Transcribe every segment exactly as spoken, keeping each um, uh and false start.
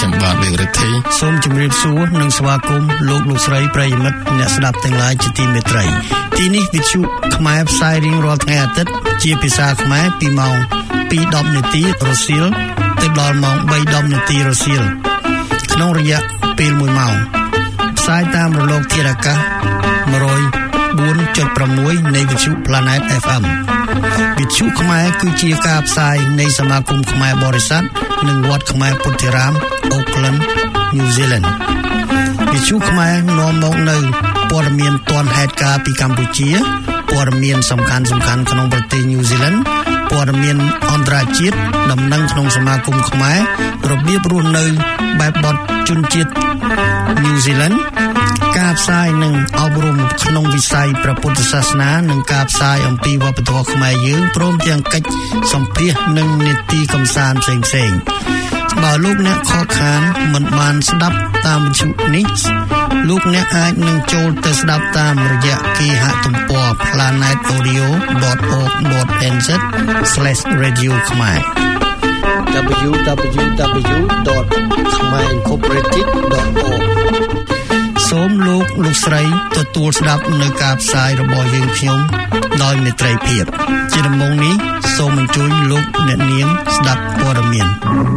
ខ្ញុំបាទលោករិទ្ធីសូមជម្រាបសួរនិងស្វាគមន៍លោកលោកស្រីប្រិយមិត្តអ្នកស្ដាប់ទាំងឡាយជាទីមេត្រីទីនេះវិទ្យុខ្មែរផ្សាយរៀងរាល់ថ្ងៃអាទិត្យជាភាសាខ្មែរពីម៉ោង ពីរដប់នាទីរសៀលទៅដល់ម៉ោង បីដប់នាទីរសៀលក្នុងរយៈពេលមួយម៉ោងផ្សាយតាមរលកធាតុអាកាស one oh four point six នៃវិទ្យុ Planet เอฟ เอ็ม វិទ្យុខ្មែរគឺជាការផ្សាយនៃសមាគមខ្មែរបរិស័ទនិងវត្តខ្មែរពុទ្ធិរាម Auckland New Zealand វិទ្យុខ្មែរនាំមកនៅព័ត៌មានទាន់ហេតុការណ៍ពីកម្ពុជាព័ត៌មានសំខាន់ៗក្នុងប្រទេស New Zealand ព័ត៌មានអន្តរជាតិដំណឹងក្នុងសមាគមខ្មែររបៀបរស់នៅបែបបទជនជាតិ New Zealand ការផ្សាយនិងអប់រំក្នុងវិស័យព្រះពុទ្ធសាសនានិងការផ្សាយអំពីវប្បធម៌ខ្មែរយើងព្រមទាំងកិច្ចសម្ភាសន៍និងនីតិកម្សាន្តផ្សេងៗបើលោកអ្នកខកខានមិនបានស្ដាប់តាមវិទ្យុនេះលោកអ្នកអាចនឹងចូលទៅស្ដាប់តាមរយៈគេហទំព័រ planet audio dot org dot n z slash radio ខ្មែរ double-u double-u double-u dot khmerincorporated dot org សូមលោកលោកស្រីទទួលស្ដាប់នៅការផ្សាយរបស់យើងខ្ញុំដោយមេត្រីភាពជាដំបូងនេះសូមអញ្ជើញលោកអ្នកនាងស្ដាប់ព័ត៌មាន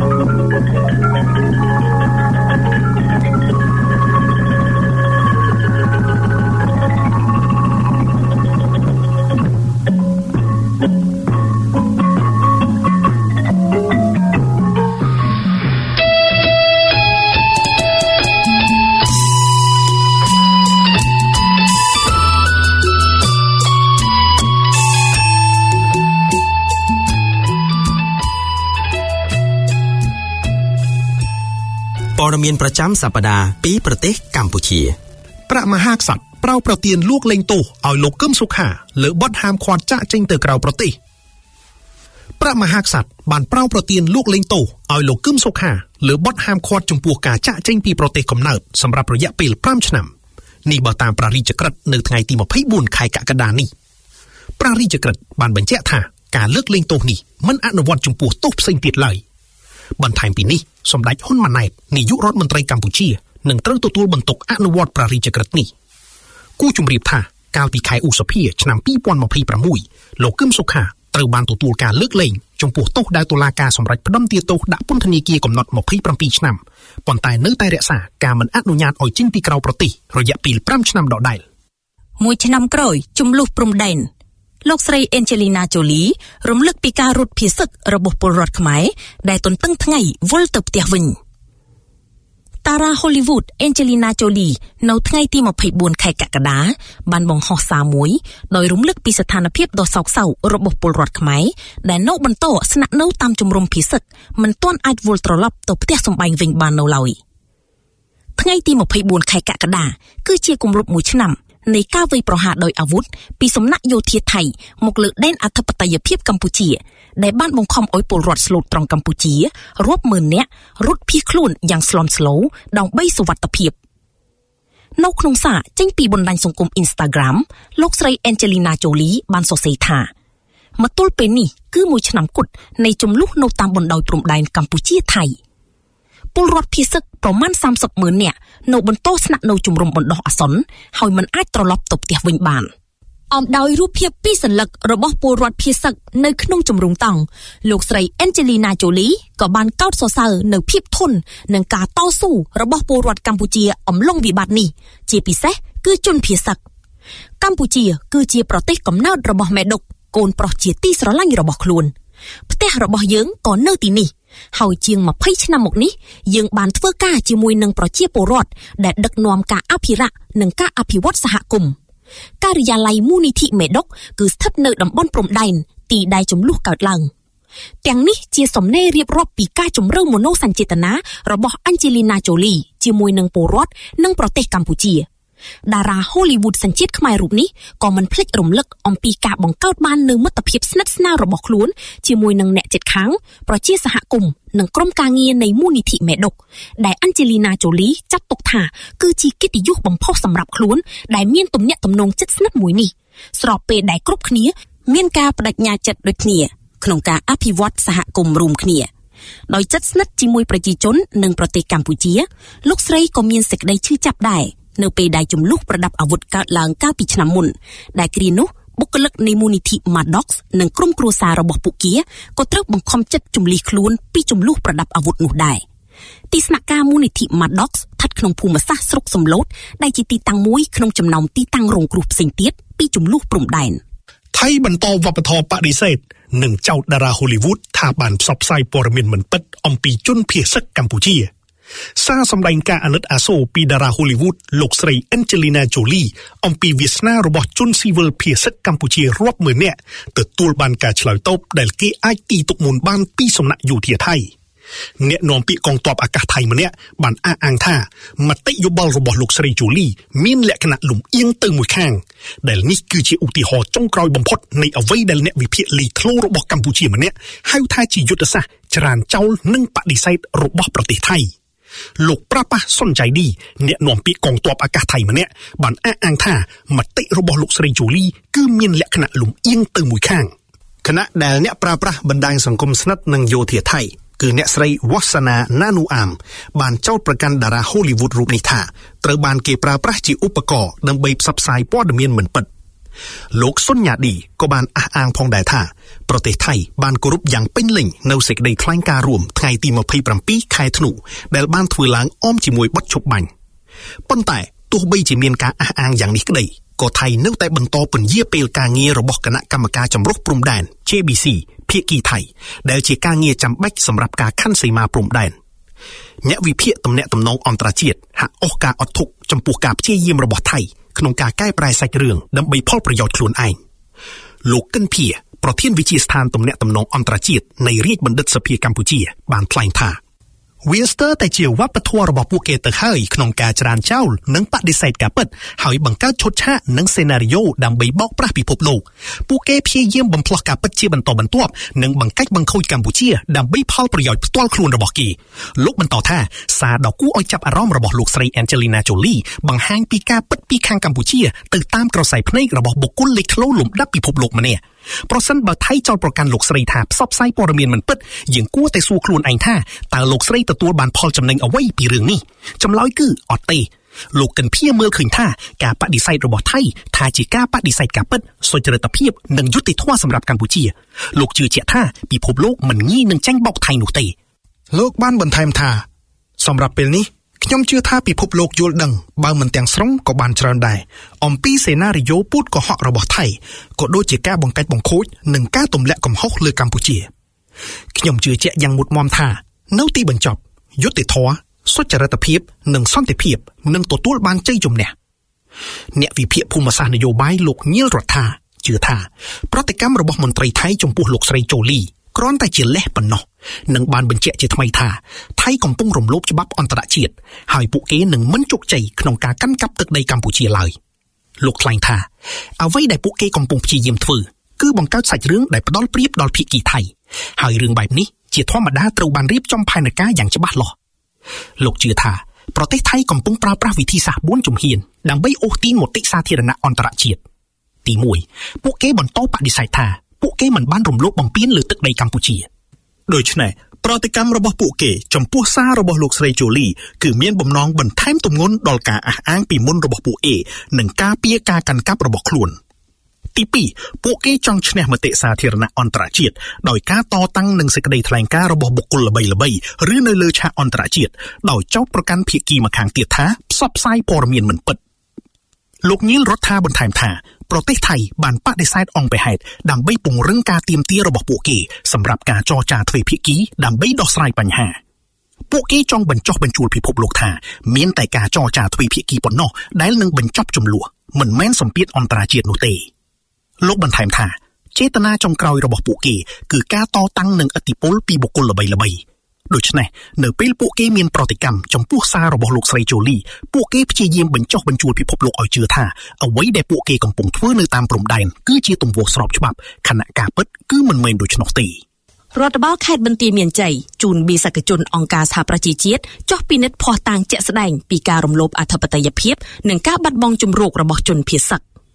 ព័ត៌មានប្រចាំសប្តាហ៍ពីប្រទេសកម្ពុជាប្រាក់មហាក្សត្រប្រោប្រទានលួកលែងទោសឲ្យលោកកឹមសុខាលើបទហាមឃាត់ចាកចេញទៅក្រៅប្រទេសប្រាក់មហាក្សត្របានប្រោប្រទានលួកលែងទោសឲ្យលោកកឹមសុខាលើបទហាមឃាត់ចំពោះការចាកចេញពីប្រទេសកំណើតសម្រាប់រយៈពេលfiveឆ្នាំនេះបើតាមព្រះរាជក្រឹត្យនៅថ្ងៃទីtwenty-fourខែកក្កដានេះព្រះរាជក្រឹត្យបានបញ្ជាក់ថាការលើកលែងទោសនេះមិនអនុវត្តចំពោះទោសផ្សេងទៀតឡើយបន្ថែមពីនេះសម្ដេចហ៊ុនម៉ាណែតនាយករដ្ឋមន្ត្រីកម្ពុជានឹងត្រូវទទួលបន្ទុកអនុវត្តព្រះរាជក្រឹត្យនេះគូជំរាបថាកាលពីខែឧសភាឆ្នាំtwenty twenty-sixលោកកឹមសុខាត្រូវបានទទួលការលើកលែងចំពោះទោសដែលតុលាការសម្រេចផ្តន្ទាទោសដាក់ពន្ធនាគារកំណត់twenty-sevenឆ្នាំប៉ុន្តែនៅតែរក្សាការមិនអនុញ្ញាតឲ្យចេញពីក្រៅប្រទេសរយៈពេលfiveឆ្នាំដដែលមួយឆ្នាំក្រោយជំលុះព្រំដែនលោកស្រី Angelina Jolie រំលឹកពីការរត់ភៀសសឹករបស់ពលរដ្ឋខ្មែរដែលទន្ទឹងថ្ងៃវិលទៅផ្ទះវិញតារា Hollywood Angelina Jolie នៅថ្ងៃទីtwenty-fourខែកក្កដាបានបង្ហោះសារមួយដោយរំលឹកពីស្ថានភាពដ៏សោកសៅរបស់ពលរដ្ឋខ្មែរដែលនៅបន្តស្នាក់នៅតាមជំរំភៀសសឹកមិនទាន់អាចវិលត្រឡប់ទៅផ្ទះសម្បែងវិញបាននៅឡើយថ្ងៃទីtwenty-fourខែកក្កដាគឺជាគម្រប់មួយឆ្នាំនៃការវាយប្រហារដោយអាវុធពីសំណាក់យោធាថៃមកលើដែនអធិបតេយ្យភាពកម្ពុជាដែលបានបង្ខំឲ្យពលរដ្ឋស្លូតត្រង់កម្ពុជារាប់ម៉ឺននាក់រត់ភៀសខ្លួនយ៉ាងស្លន់ស្លោដើម្បីសុវត្ថិភាពនៅក្នុងសារចេញពីបណ្ដាញសង្គម Instagram លោកស្រី Angelina Jolie បានសរសេរថាមកទល់ពេលនេះគឺមួយឆ្នាំគត់នៃចំនួននៅតាមបណ្ដោយព្រំដែនកម្ពុជាថៃពលរដ្ឋភៀសសឹកប្រមាណthirtyម៉ឺននាក់នៅបន្តស្នាក់នៅជំរំបណ្ដោះអាសន្នហើយមិនអាចត្រឡប់ទៅផ្ទះវិញបានអំដោយរូបភាពពីសន្លឹករបស់ពលរដ្ឋភៀសសឹកនៅក្នុងជំរំតង់លោកស្រី Angelina Jolie ក៏បានកោតសរសើរនៅភាពធន់និងការតស៊ូរបស់ពលរដ្ឋកម្ពុជាអំឡុងវិបត្តិនេះជាពិសេសគឺជនភៀសសឹកកម្ពុជាគឺជាប្រទេសកំណើតរបស់មេដុកកូនប្រុសជាទីស្រឡាញ់របស់ខ្លួនផ្ទះរបស់យើងក៏នៅទីនេះហើយជាងtwentyឆ្នាំមកនេះយើងបានធ្វើការជាមួយនឹងប្រជាពលរដ្ឋដែលដឹកនាំការអភិរក្សនិងការអភិវឌ្ឍសហគមន៍ការិយាល័យមូលនិធិមេដុកគឺស្ថិតនៅតំបន់ព្រំដែនទីដែលចំនួនកើតឡើងទាំងនេះជាសំណេររៀបរាប់ពីការជំរឿនមនោសញ្ចេតនារបស់ Angelina Jolie ជាមួយនឹងពលរដ្ឋនិងប្រទេសកម្ពុជាតារា Hollywood សញ្ជាតិខ្មែររូបនេះក៏មិនភ្លេចរំលឹកអំពីការបង្កើតបាននូវមិត្តភាពស្និទ្ធស្នាលរបស់ខ្លួនជាមួយនឹងអ្នកជិតខាងប្រជាសហគមន៍និងក្រុមការងារនៃមូលនិធិមេដុកដែល Angelina Jolie ចាត់ទុកថាគឺជាកិត្តិយសបំផុសសម្រាប់ខ្លួនដែលមានទំនាក់ទំនងជិតស្និទ្ធមួយនេះស្របពេលដែលគ្រប់គ្នាមានការបដិញ្ញាចិត្តដូចគ្នាក្នុងការអភិវឌ្ឍសហគមន៍រួមគ្នាដោយចិត្តស្និទ្ធជាមួយប្រជាជននិងប្រទេសកម្ពុជាលោកស្រីក៏មានសេចក្តីឈឺចាប់ដែរនៅពេលដែលចំនួនប្រដាប់អាវុធកើតឡើងកាលពីឆ្នាំមុនដែលគ្រានោះបុគ្គលិកនៃមូលនិធិ Maddox និងក្រុមគ្រួសាររបស់ពួកគេក៏ត្រូវបង្ខំចិត្តជម្លៀសខ្លួនពីចំនួនប្រដាប់អាវុធនោះដែរទីស្នាក់ការមូលនិធិ Maddox ស្ថិតក្នុងភូមិសាស្ត្រស្រុកសំឡូតដែលជាទីតាំងមួយក្នុងចំណោមទីតាំងរងគ្រោះផ្សេងទៀតពីចំនួនព្រំដែនថៃបន្តវប្បធម៌បដិសេធនិងចោទតារា Hollywood ថាបានផ្សព្វផ្សាយព័ត៌មានមិនពិតអំពីជនភៀសសិកកម្ពុជាសារសម្ដែងការអាណិតអាសូរពីតារា Hollywood លោកស្រី Angelina Jolie អំពីវាសនារបស់ជនស៊ីវិលភៀសសិកកម្ពុជារាប់ម៉ឺននាក់ទទួលបានការឆ្លើយតបដែលគេអាចទីទុកមុនបានពីសំណាក់យោធាថៃអ្នកនាំពាក្យកងទ័ពអាកាសថៃម្នាក់បានអះអាងថាមតិយោបល់របស់លោកស្រី Jolie មានលក្ខណៈលំអៀងទៅមួយខាងដែលនេះគឺជាឧទាហរណ៍ចុងក្រោយបំផុតនៃអ្វីដែលអ្នកវិភាគលីធ្លោរបស់កម្ពុជាម្នាក់ហៅថាជាយុទ្ធសាស្ត្រច្រានចោលនិងបដិសេធរបស់ប្រទេសថៃលោកប្រាប៉ះសុនចៃឌីអ្នកនាំពាក្យកងទ័ពអាកាសថៃម្នាក់បានអះអាងថាមតិរបស់លោកស្រី Jolie គឺមានលក្ខណៈលំអៀងទៅមួយខាងខណៈដែលអ្នកប្រើប្រាស់បណ្ដាញសង្គមស្និទ្ធនឹងយោធាថៃគឺអ្នកស្រីវ៉ាសាណាណានូអាមបានចោទប្រកាន់តារា Hollywood រូបនេះថាត្រូវបានគេប្រើប្រាស់ជាឧបករណ៍ដើម្បីផ្សព្វផ្សាយព័ត៌មានមិនពិតលោកសុនញ៉ាឌីក៏បានអះអាងផងដែរថាប្រទេសថៃបានគោរពយ៉ាងពេញលេញនៅសេចក្តីថ្លែងការណ៍រួមថ្ងៃទីម្ភៃប្រាំពីរខែធ្នូដែលបានធ្វើឡើងអមជាមួយបទឈប់បាញ់ប៉ុន្តែទោះបីជាមានការអះអាងយ៉ាងនេះក្តីក៏ថៃនៅតែបន្តពន្យាពេលការងាររបស់គណៈកម្មការចម្រុះព្រំដែន J B C ភាគីថៃដែលជាការងារចាំបាច់សម្រាប់ការខណ្ឌសីមាព្រំដែនអ្នកវិភាគទំនាក់ទំនងអន្តរជាតិហាក់អស់ការអត់ធុកចំពោះការព្យាយាមរបស់ថៃក្នុងការកែប្រែសាច់រឿងដើម្បីផលប្រយោជន៍ខ្លួនឯងលោកកិនភៀប្រធានវិទ្យាស្ថានទំនាក់ទំនងអន្តរជាតិនៃរាជបណ្ឌិតសភាកម្ពុជាបានថ្លែងថាវាស្ទើរតែជាវប្បធម៌របស់ពួកគេទៅហើយក្នុងការច្រានចោលនិងបដិសេធការពិតហើយបង្កើតឈុតឆាកនិងសេណារីយ៉ូដើម្បីបោកប្រាស់ពិភពលោកពួកគេព្យាយាមបំផ្លោះការពិតជាបន្តបន្ទាប់និងបង្កាច់បង្ខូចកម្ពុជាដើម្បីផលប្រយោជន៍ផ្ទាល់ខ្លួនរបស់គេលោកបន្តថាសារដ៏គួរឲ្យចាប់អារម្មណ៍របស់លោកស្រី Angelina Jolie បង្ហាញពីការពិតពីខាងកម្ពុជាទៅតាមក្រសែភ្នែករបស់បុគ្គលលេចធ្លោលំដាប់ពិភពលោកម្នាក់ប្រសិនបើថៃចោទប្រកាន់លោកស្រីថាផ្សព្វផ្សាយព័ត៌មានមិនពិតយើងគួរតែសួរខ្លួនឯងថាតើលោកស្រីទទួលបានផលចំណេញអ្វីពីរឿងនេះចម្លើយគឺអត់ទេលោកកិនភៀមើលឃើញថាការបដិសេធរបស់ថៃថាជាការបដិសេធការពិតសុចរិតភាពនិងយុត្តិធម៌សម្រាប់កម្ពុជាលោកជឿជាក់ថាពិភពលោកមិនងាយនឹងចាញ់បោកថៃនោះទេលោកបានបន្ថែមថាសម្រាប់ពេលនេះខ្ញុំជឿថាពិភពលោកយល់ដឹងបើមិនទាំងស្រុងក៏បានច្រើនដែរអំពីសេណារីយ៉ូពូតកុហករបស់ថៃក៏ដូចជាការបង្កាច់បង្ខូចនិងការទម្លាក់កំហុសលើកម្ពុជាខ្ញុំជឿជាក់យ៉ាងមុតមមថានៅទីបញ្ចប់យុត្តិធម៌សុចរិតភាពនិងសន្តិភាពនឹងទទួលបានជ័យជំនះអ្នកវិភាគភូមិសាស្ត្រនយោបាយលោកញៀលរដ្ឋាជឿថាប្រតិកម្មរបស់មន្ត្រីថៃចំពោះលោកស្រីជូលីគ្រាន់តែជាលេសប៉ុណ្ណោះនិងបានបញ្ជាក់ជាថ្មីថាថៃកំពុងរំលោភច្បាប់អន្តរជាតិហើយពួកគេនឹងមិនជោគជ័យក្នុងការកាន់កាប់ទឹកដីកម្ពុជាឡើយលោកថ្លែងថាអ្វីដែលពួកគេកំពុងព្យាយាមធ្វើគឺបង្កើតសាច់រឿងដែលផ្ដល់ប្រៀបដល់ភាគីថៃហើយរឿងបែបនេះជាធម្មតាត្រូវបានរៀបចំផែនការយ៉ាងច្បាស់លាស់លោកជឿថាប្រទេសថៃកំពុងប្រើប្រាស់វិធីសាស្ត្របួនជំហានដើម្បីអូសទាញមតិសាធារណៈអន្តរជាតិទីមួយពួកគេបន្តបដិសេធថាពួកគេមិនបានរំលោភបំពានលើទឹកដីកម្ពុជាដូច្នេះប្រតិកម្មរបស់ពួកគេចំពោះសាររបស់លោកស្រីជូលីគឺមានបំណងបន្ថែមទម្ងន់ដល់ការអះអាងពីមុនរបស់ពួកគេនិងការពារការកាន់កាប់របស់ខ្លួនទីពីរពួកគេចង់ឈ្នះមតិសាធារណៈអន្តរជាតិដោយការតតាំងនឹងសេចក្តីថ្លែងការណ៍របស់បុគ្គលល្បីៗឬនៅលើឆាកអន្តរជាតិដោយចោទប្រកាន់ភាគីម្ខាងទៀតថាផ្សព្វផ្សាយព័ត៌មានមិនពិតលោកញៀលរដ្ឋាបន្ថែមថាប្រទេសថៃបានបដិសេធអង្គពីហេតុដើម្បីពង្រឹងការទាមទាររបស់ពួកគេសម្រាប់ការចរចាទ្វេភាគីដើម្បីដោះស្រាយបញ្ហាពួកគេចង់បញ្ចុះបញ្ជួលពិភពលោកថាមានតែការចរចាទ្វេភាគីប៉ុណ្ណោះដែលនឹងបញ្ចប់ជម្លោះមិនមែនសម្ពាធអន្តរជាតិនោះទេលោកបន្ថែមថាចេតនាចុងក្រោយរបស់ពួកគេគឺការតតាំងនឹងឥទ្ធិពលពីបុគ្គលល្បីៗដូច្នេះនៅពេលពួកគេមានប្រតិកម្មចំពោះសាររបស់លោកស្រីជូលីពួកគេព្យាយាមបញ្ចុះបញ្ជួលពិភពលោកឲ្យជឿថាអ្វីដែលពួកគេកំពុងធ្វើនៅតាមព្រំដែនគឺជាទង្វើស្របច្បាប់ខណៈការពិតគឺមិនមែនដូច្នោះទេរដ្ឋបាលខេត្តបន្ទាយមានជ័យជូនបេសកជនអង្គការសហប្រជាជាតិចុះពិនិត្យភស្តុតាងជាក់ស្ដែងពីការរំលោភអធិបតេយ្យភាពនិងការបាត់បង់ជំរករបស់ជនភៀសសិក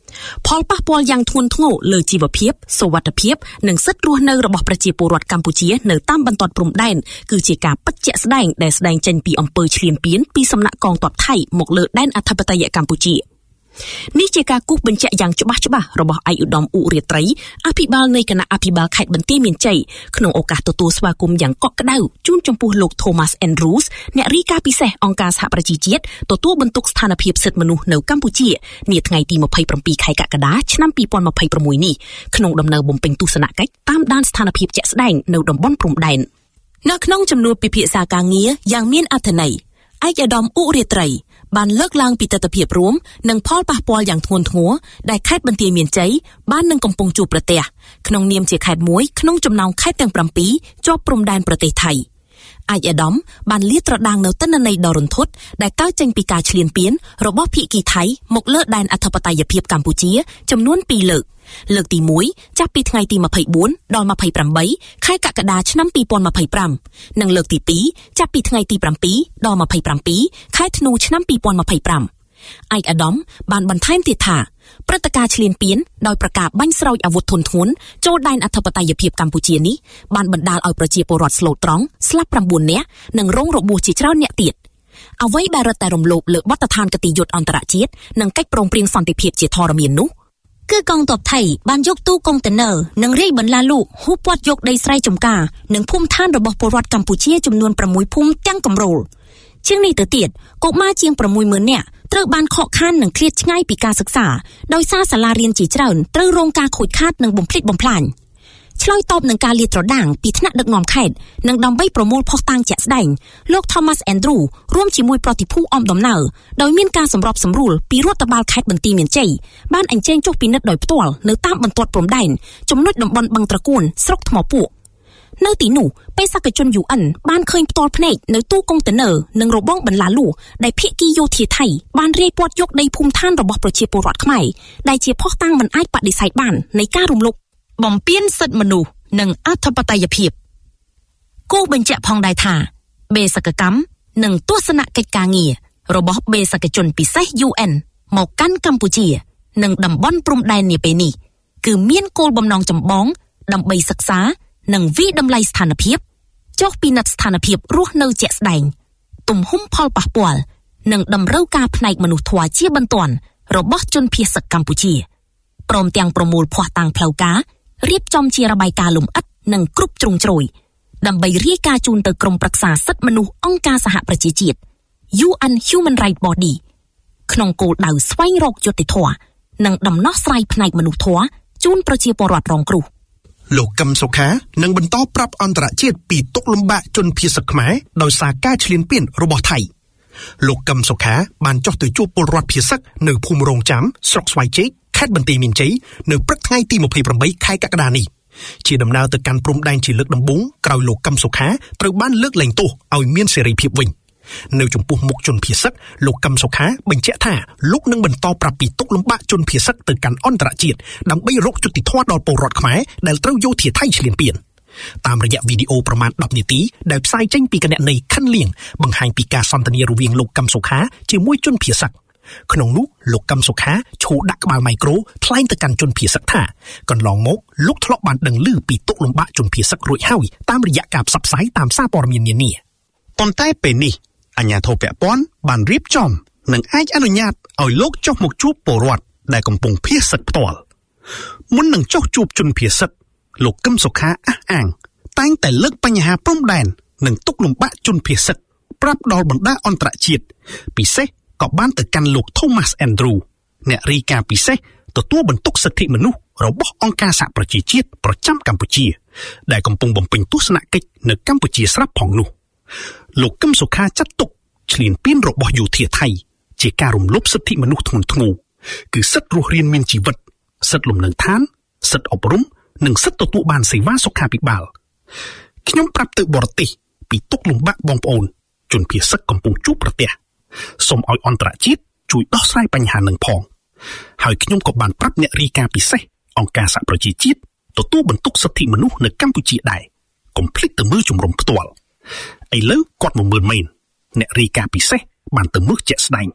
ផលប៉ះពាល់យ៉ាងធ្ងន់ធ្ងរលើជីវភាពសុវត្ថិភាពនិងសិទ្ធិរស់នៅរបស់ប្រជាពលរដ្ឋកម្ពុជានៅតាមបន្ទាត់ព្រំដែនគឺជាការពិតជាក់ស្ដែងដែលស្ដែងចេញពីអំពើឈ្លានពានពីសំណាក់កងទ័ពថៃមកលើដែនអធិបតេយ្យកម្ពុជានេះជាការគូសបញ្ជាក់យ៉ាងច្បាស់ច្បាស់របស់ឯកឧត្តមឧរាត្រីអភិបាលនៃគណៈអភិបាលខេត្តបន្ទាយមានជ័យក្នុងឱកាសទទួលស្វាគមន៍យ៉ាងកក់ក្ដៅជូនចំពោះលោក Thomas Andrews អ្នករាយការណ៍ពិសេសអង្គការសហប្រជាជាតិទទួលបន្ទុកស្ថានភាពសិទ្ធិមនុស្សនៅកម្ពុជានាថ្ងៃទីម្ភៃប្រាំពីរខែកក្កដាឆ្នាំពីរពាន់ម្ភៃប្រាំមួយនេះក្នុងដំណើរបំពេញទស្សនកិច្ចតាមដានស្ថានភាពជាក់ស្ដែងនៅតំបន់ព្រំដែននៅក្នុងចំនួនពិភាក្សាការងារយ៉ាងមានអត្ថន័យឯកឧត្តមឧរាត្រីបានលើកឡើងពីទស្សនវិជ្ជារួមនិងផលប៉ះពាល់យ៉ាងធ្ងន់ធ្ងរដែលខេត្តបន្ទាយមានជ័យបាននឹងកំពុងជួបប្រទះក្នុងនាមជាខេត្តមួយក្នុងចំណោមខេត្តទាំងប្រាំពីរជាប់ព្រំដែនប្រទេសថៃឯកឧត្តមបានលាតត្រដាងនៅទិន្នន័យដ៏រន្ធត់ដែលកើតចេញពីការឈ្លានពានរបស់ភាគីថៃមកលើដែនអធិបតេយ្យភាពកម្ពុជាចំនួនពីរលើកលើកទីមួយចាប់ពីថ្ងៃទីម្ភៃបួនដល់ម្ភៃប្រាំបីខែកក្កដាឆ្នាំពីរពាន់ម្ភៃប្រាំនិងលើកទីពីរចាប់ពីថ្ងៃទីប្រាំពីរដល់ម្ភៃប្រាំពីរខែធ្នូឆ្នាំពីរពាន់ម្ភៃប្រាំឯកឧត្តមបានបន្ថែមទៀតថាព្រឹត្តិការណ៍ឈ្លានពានដោយប្រការបាញ់ស្រោចអាវុធធុនធ្ងន់ចូលដែនអធិបតេយ្យភាពកម្ពុជានេះបានបណ្ដាលឲ្យប្រជាពលរដ្ឋស្លូតត្រង់ស្លាប់ប្រាំបួននាក់និងរងរបួសជាច្រើនអ្នកទៀតអ្វីដែលរត់តែរំលោភលើបទដ្ឋានគតិយុត្តអន្តរជាតិនិងកិច្ចព្រមព្រៀងសន្តិភាពជាធរមាននោះគឺកងទ័ពថៃបានយកទូកុងតឺន័រនិងរាយបន្លាលូកហួបព័ទ្ធយកដីស្រែចម្ការនិងភូមិឋានរបស់ពលរដ្ឋកម្ពុជាចំនួនប្រាំមួយភូមិទាំងគម្រោលជាងនេះទៅទៀតកុមារជាងប្រាំមួយម៉ឺននាក់ត្រូវបានខកខាននិងឃ្លាតឆ្ងាយពីការសិក្សាដោយសារសាលារៀនជាច្រើនត្រូវរងការខូចខាតនិងបំផ្លិចបំផ្លាញឆ្លើយតបនឹងការលាតត្រដាងពីថ្នាក់ដឹកនាំខេត្តនិងដើម្បីប្រមូលភស្តុតាងជាក់ស្ដែងលោក Thomas Andrew រួមជាមួយប្រតិភូអមដំណើរដោយមានការសម្របសម្រួលពីរដ្ឋបាលខេត្តបន្ទាយមានជ័យបានអញ្ជើញចុះពិនិត្យដោយផ្ទាល់នៅតាមបន្ទាត់ព្រំដែនចំណុចតំបន់បឹងត្រកួនស្រុកថ្មពួកនៅទីនោះបេសកជន យូ អិន បានឃើញផ្ទាល់ភ្នែកនៅទូកុងតឺន័រនិងរបងបន្លាលូដែលភាគីយោធាថៃបានរាយព័ទ្ធយកដីភូមិឋានរបស់ប្រជាពលរដ្ឋខ្មែរដែលជាភស្តុតាងមិនអាចបដិសេធបាននៃការរំលោភបំពានសិទ្ធិមនុស្សនិងអធិបតេយ្យភាពគូបញ្ជាក់ផងដែរថាបេសកកម្មនិងទស្សនកិច្ចការងាររបស់បេសកជនពិសេស យូ អិន មកកាន់កម្ពុជានិងតំបន់ព្រំដែននាពេលនេះគឺមានគោលបំណងចម្បងដើម្បីសិក្សានិងវិតម្លៃស្ថានភាពចុះពិនិត្យស្ថានភាពរស់នៅជាក់ស្ដែងទំហំផលប៉ះពាល់និងតម្រូវការផ្នែកមនុស្សធម៌ជាបន្ទាន់របស់ជនភៀសកម្ពុជាព្រមទាំងប្រមូលភស្តុតាងផ្លូវការរៀបចំជារបាយការណ៍លម្អិតនិងគ្រប់ជ្រុងជ្រោយដើម្បីរាយការណ៍ជូនទៅក្រុមប្រឹក្សាសិទ្ធិមនុស្សអង្គការសហប្រជាជាតិ យូ អិន Human Rights Body ក្នុងគោលដៅស្វែងរកយុត្តិធម៌និងដំណោះស្រាយផ្នែកមនុស្សធម៌ជូនប្រជាពលរដ្ឋរងគ្រោះលោកកឹមសុខានឹងបន្តប្រាប់អន្តរជាតិពីទុកលំបាកជនភៀសខ្មែរដោយសារការឈ្លានពានរបស់ថៃលោកកឹមសុខាបានចុះទៅជួបពលរដ្ឋភៀសនៅភូមិរងចាំស្រុកស្វាយជែកខេត្តបន្ទាយមានជ័យនៅព្រឹកថ្ងៃទីម្ភៃប្រាំបីខែកក្កដានេះជាដំណើរទៅកាន់ព្រំដែនជាលើកដំបូងក្រោយលោកកឹមសុខាត្រូវបានលើកលែងទោសឲ្យមានសេរីភាពវិញនៅចំពោះមុខជនភៀសលោកកឹមសុខាបញ្ជាក់ថាលោកនឹងបន្តប្រាប់ពីទុកលំបាកជនភៀសទៅកាន់អន្តរជាតិដើម្បីរកយុត្តិធម៌ដល់ពលរដ្ឋខ្មែរដែលត្រូវយោធាថៃឈ្លានពានតាមរយៈវីដេអូប្រមាណដប់នាទីដែលផ្សាយចេញពីគណនីខិនលៀងបង្ហាញពីការសន្ទនារវាងលោកកឹមសុខាជាមួយជនភៀសក្នុងនោះលោកកឹមសុខាឈោដាក់ក្បាលម៉ៃក្រូថ្លែងទៅកាន់ជនភៀសថាកន្លងមកលោកធ្លាប់បានដឹងឮពីទុកលំបាកជនភៀសរួចហើយតាមរយៈការផ្សព្វផ្សាយតាមសារព័ត៌មាននានាប៉ុន្តែពេលនេះអាជ្ញាធរពាក់ព័ន្ធបានរៀបចំនិងអាចអនុញ្ញាតឲ្យលោកចុះមកជួបពលរដ្ឋដែលកំពុងភៀសផ្ទាល់មុននឹងចុះជួបជនភៀសលោកកឹមសុខាអះអាងតែងតែលើកបញ្ហាព្រំដែននិងទុកលំបាកជនភៀសប្រាប់ដល់បណ្ដាអន្តរជាតិពិសេសក៏បានទៅកាន់លោក Thomas Andrew អ្នករាយការណ៍ពិសេសទទួលបន្ទុកសិទ្ធិមនុស្សរបស់អង្គការសហប្រជាជាតិប្រចាំកម្ពុជាដែលកំពុងបំពេញទស្សនកិច្ចនៅកម្ពុជាស្រាប់ផងនោះលោកកឹមសុខាចាត់ទុកឈ្លានពានរបស់យោធាថៃជាការរំលោភសិទ្ធិមនុស្សធ្ងន់ធ្ងរគឺសិទ្ធិរស់រានមានជីវិតសិទ្ធិលំនៅឋានសិទ្ធិអប់រំនិងសិទ្ធិទទួលបានសេវាសុខាភិបាលខ្ញុំប្រាប់ទៅបរទេសពីទុកលំបាកបងប្អូនជនភៀសកំពុងជួបប្រទះសូមឲ្យអន្តរជាតិជួយដោះស្រាយបញ្ហានឹងផងហើយខ្ញុំក៏បានប្រាប់អ្នករាយការណ៍ពិសេសអង្គការសហប្រជាជាតិទទួលបន្ទុកសិទ្ធិមនុស្សនៅកម្ពុជាដែរកុំភ្លេចទៅមើលជំរំផ្ទាល់ឥឡូវគាត់មកមើលមែនអ្នករាយការណ៍ពិសេសបានទៅមើលជាក់ស្ដែង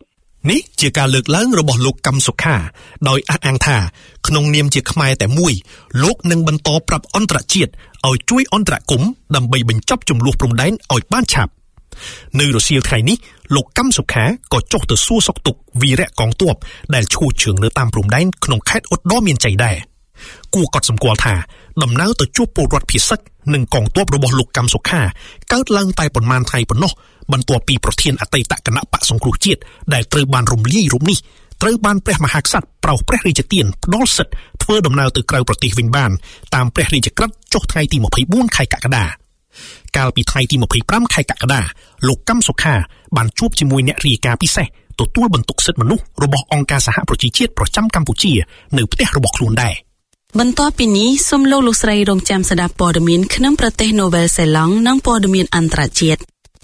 នេះជាការលើកឡើងរបស់លោកកឹមសុខាដោយអះអាងថាក្នុងនាមជាខ្មែរតែមួយលោកនឹងបន្តប្រាប់អន្តរជាតិឲ្យជួយអន្តរកម្មដើម្បីបញ្ចប់ជម្លោះព្រំដែនឲ្យបានឆាប់នៅរសៀលថ្ងៃនេះលោកកឹមសុខាក៏ចុះទៅសួរសុខទុក្ខវីរៈកងទ័ពដែលឈរជើងនៅតាមព្រំដែនក្នុងខេត្តឧត្តរមានជ័យដែរគួរកត់សម្គាល់ថាដំណើរទៅជួបពលរដ្ឋភាគសិទ្ធនិងកងទ័ពរបស់លោកកឹមសុខាកើតឡើងតែប៉ុន្មានថ្ងៃប៉ុណ្ណោះបន្ទាប់ពីប្រធានអតីតគណៈបកសង្គ្រោះជាតិដែលត្រូវបានរំលាយរូបនេះត្រូវបានព្រះមហាក្សត្រប្រោសព្រះរាជទានផ្ដល់សិទ្ធិធ្វើដំណើរទៅក្រៅប្រទេសវិញបានតាមព្រះរាជក្រឹត្យចុះថ្ងៃទីម្ភៃបួនខែកក្កដាកាលពីថ្ងៃទីម្ភៃប្រាំខែកក្កដាលោកកឹមសុខាបានជួបជាមួយអ្នករាយការណ៍ពិសេសទទួលបន្ទុកសិទ្ធិមនុស្សរបស់អង្គការសហប្រជាជាតិប្រចាំកម្ពុជានៅផ្ទះរបស់ខ្លួនដែរបន្ទាប់ពីនេះសូមលោកលោកស្រីរងចាំស្ដាប់ព័ត៌មានក្នុងប្រទេសនូវែលសេឡង់និងព័ត៌មានអន្តរជាតិ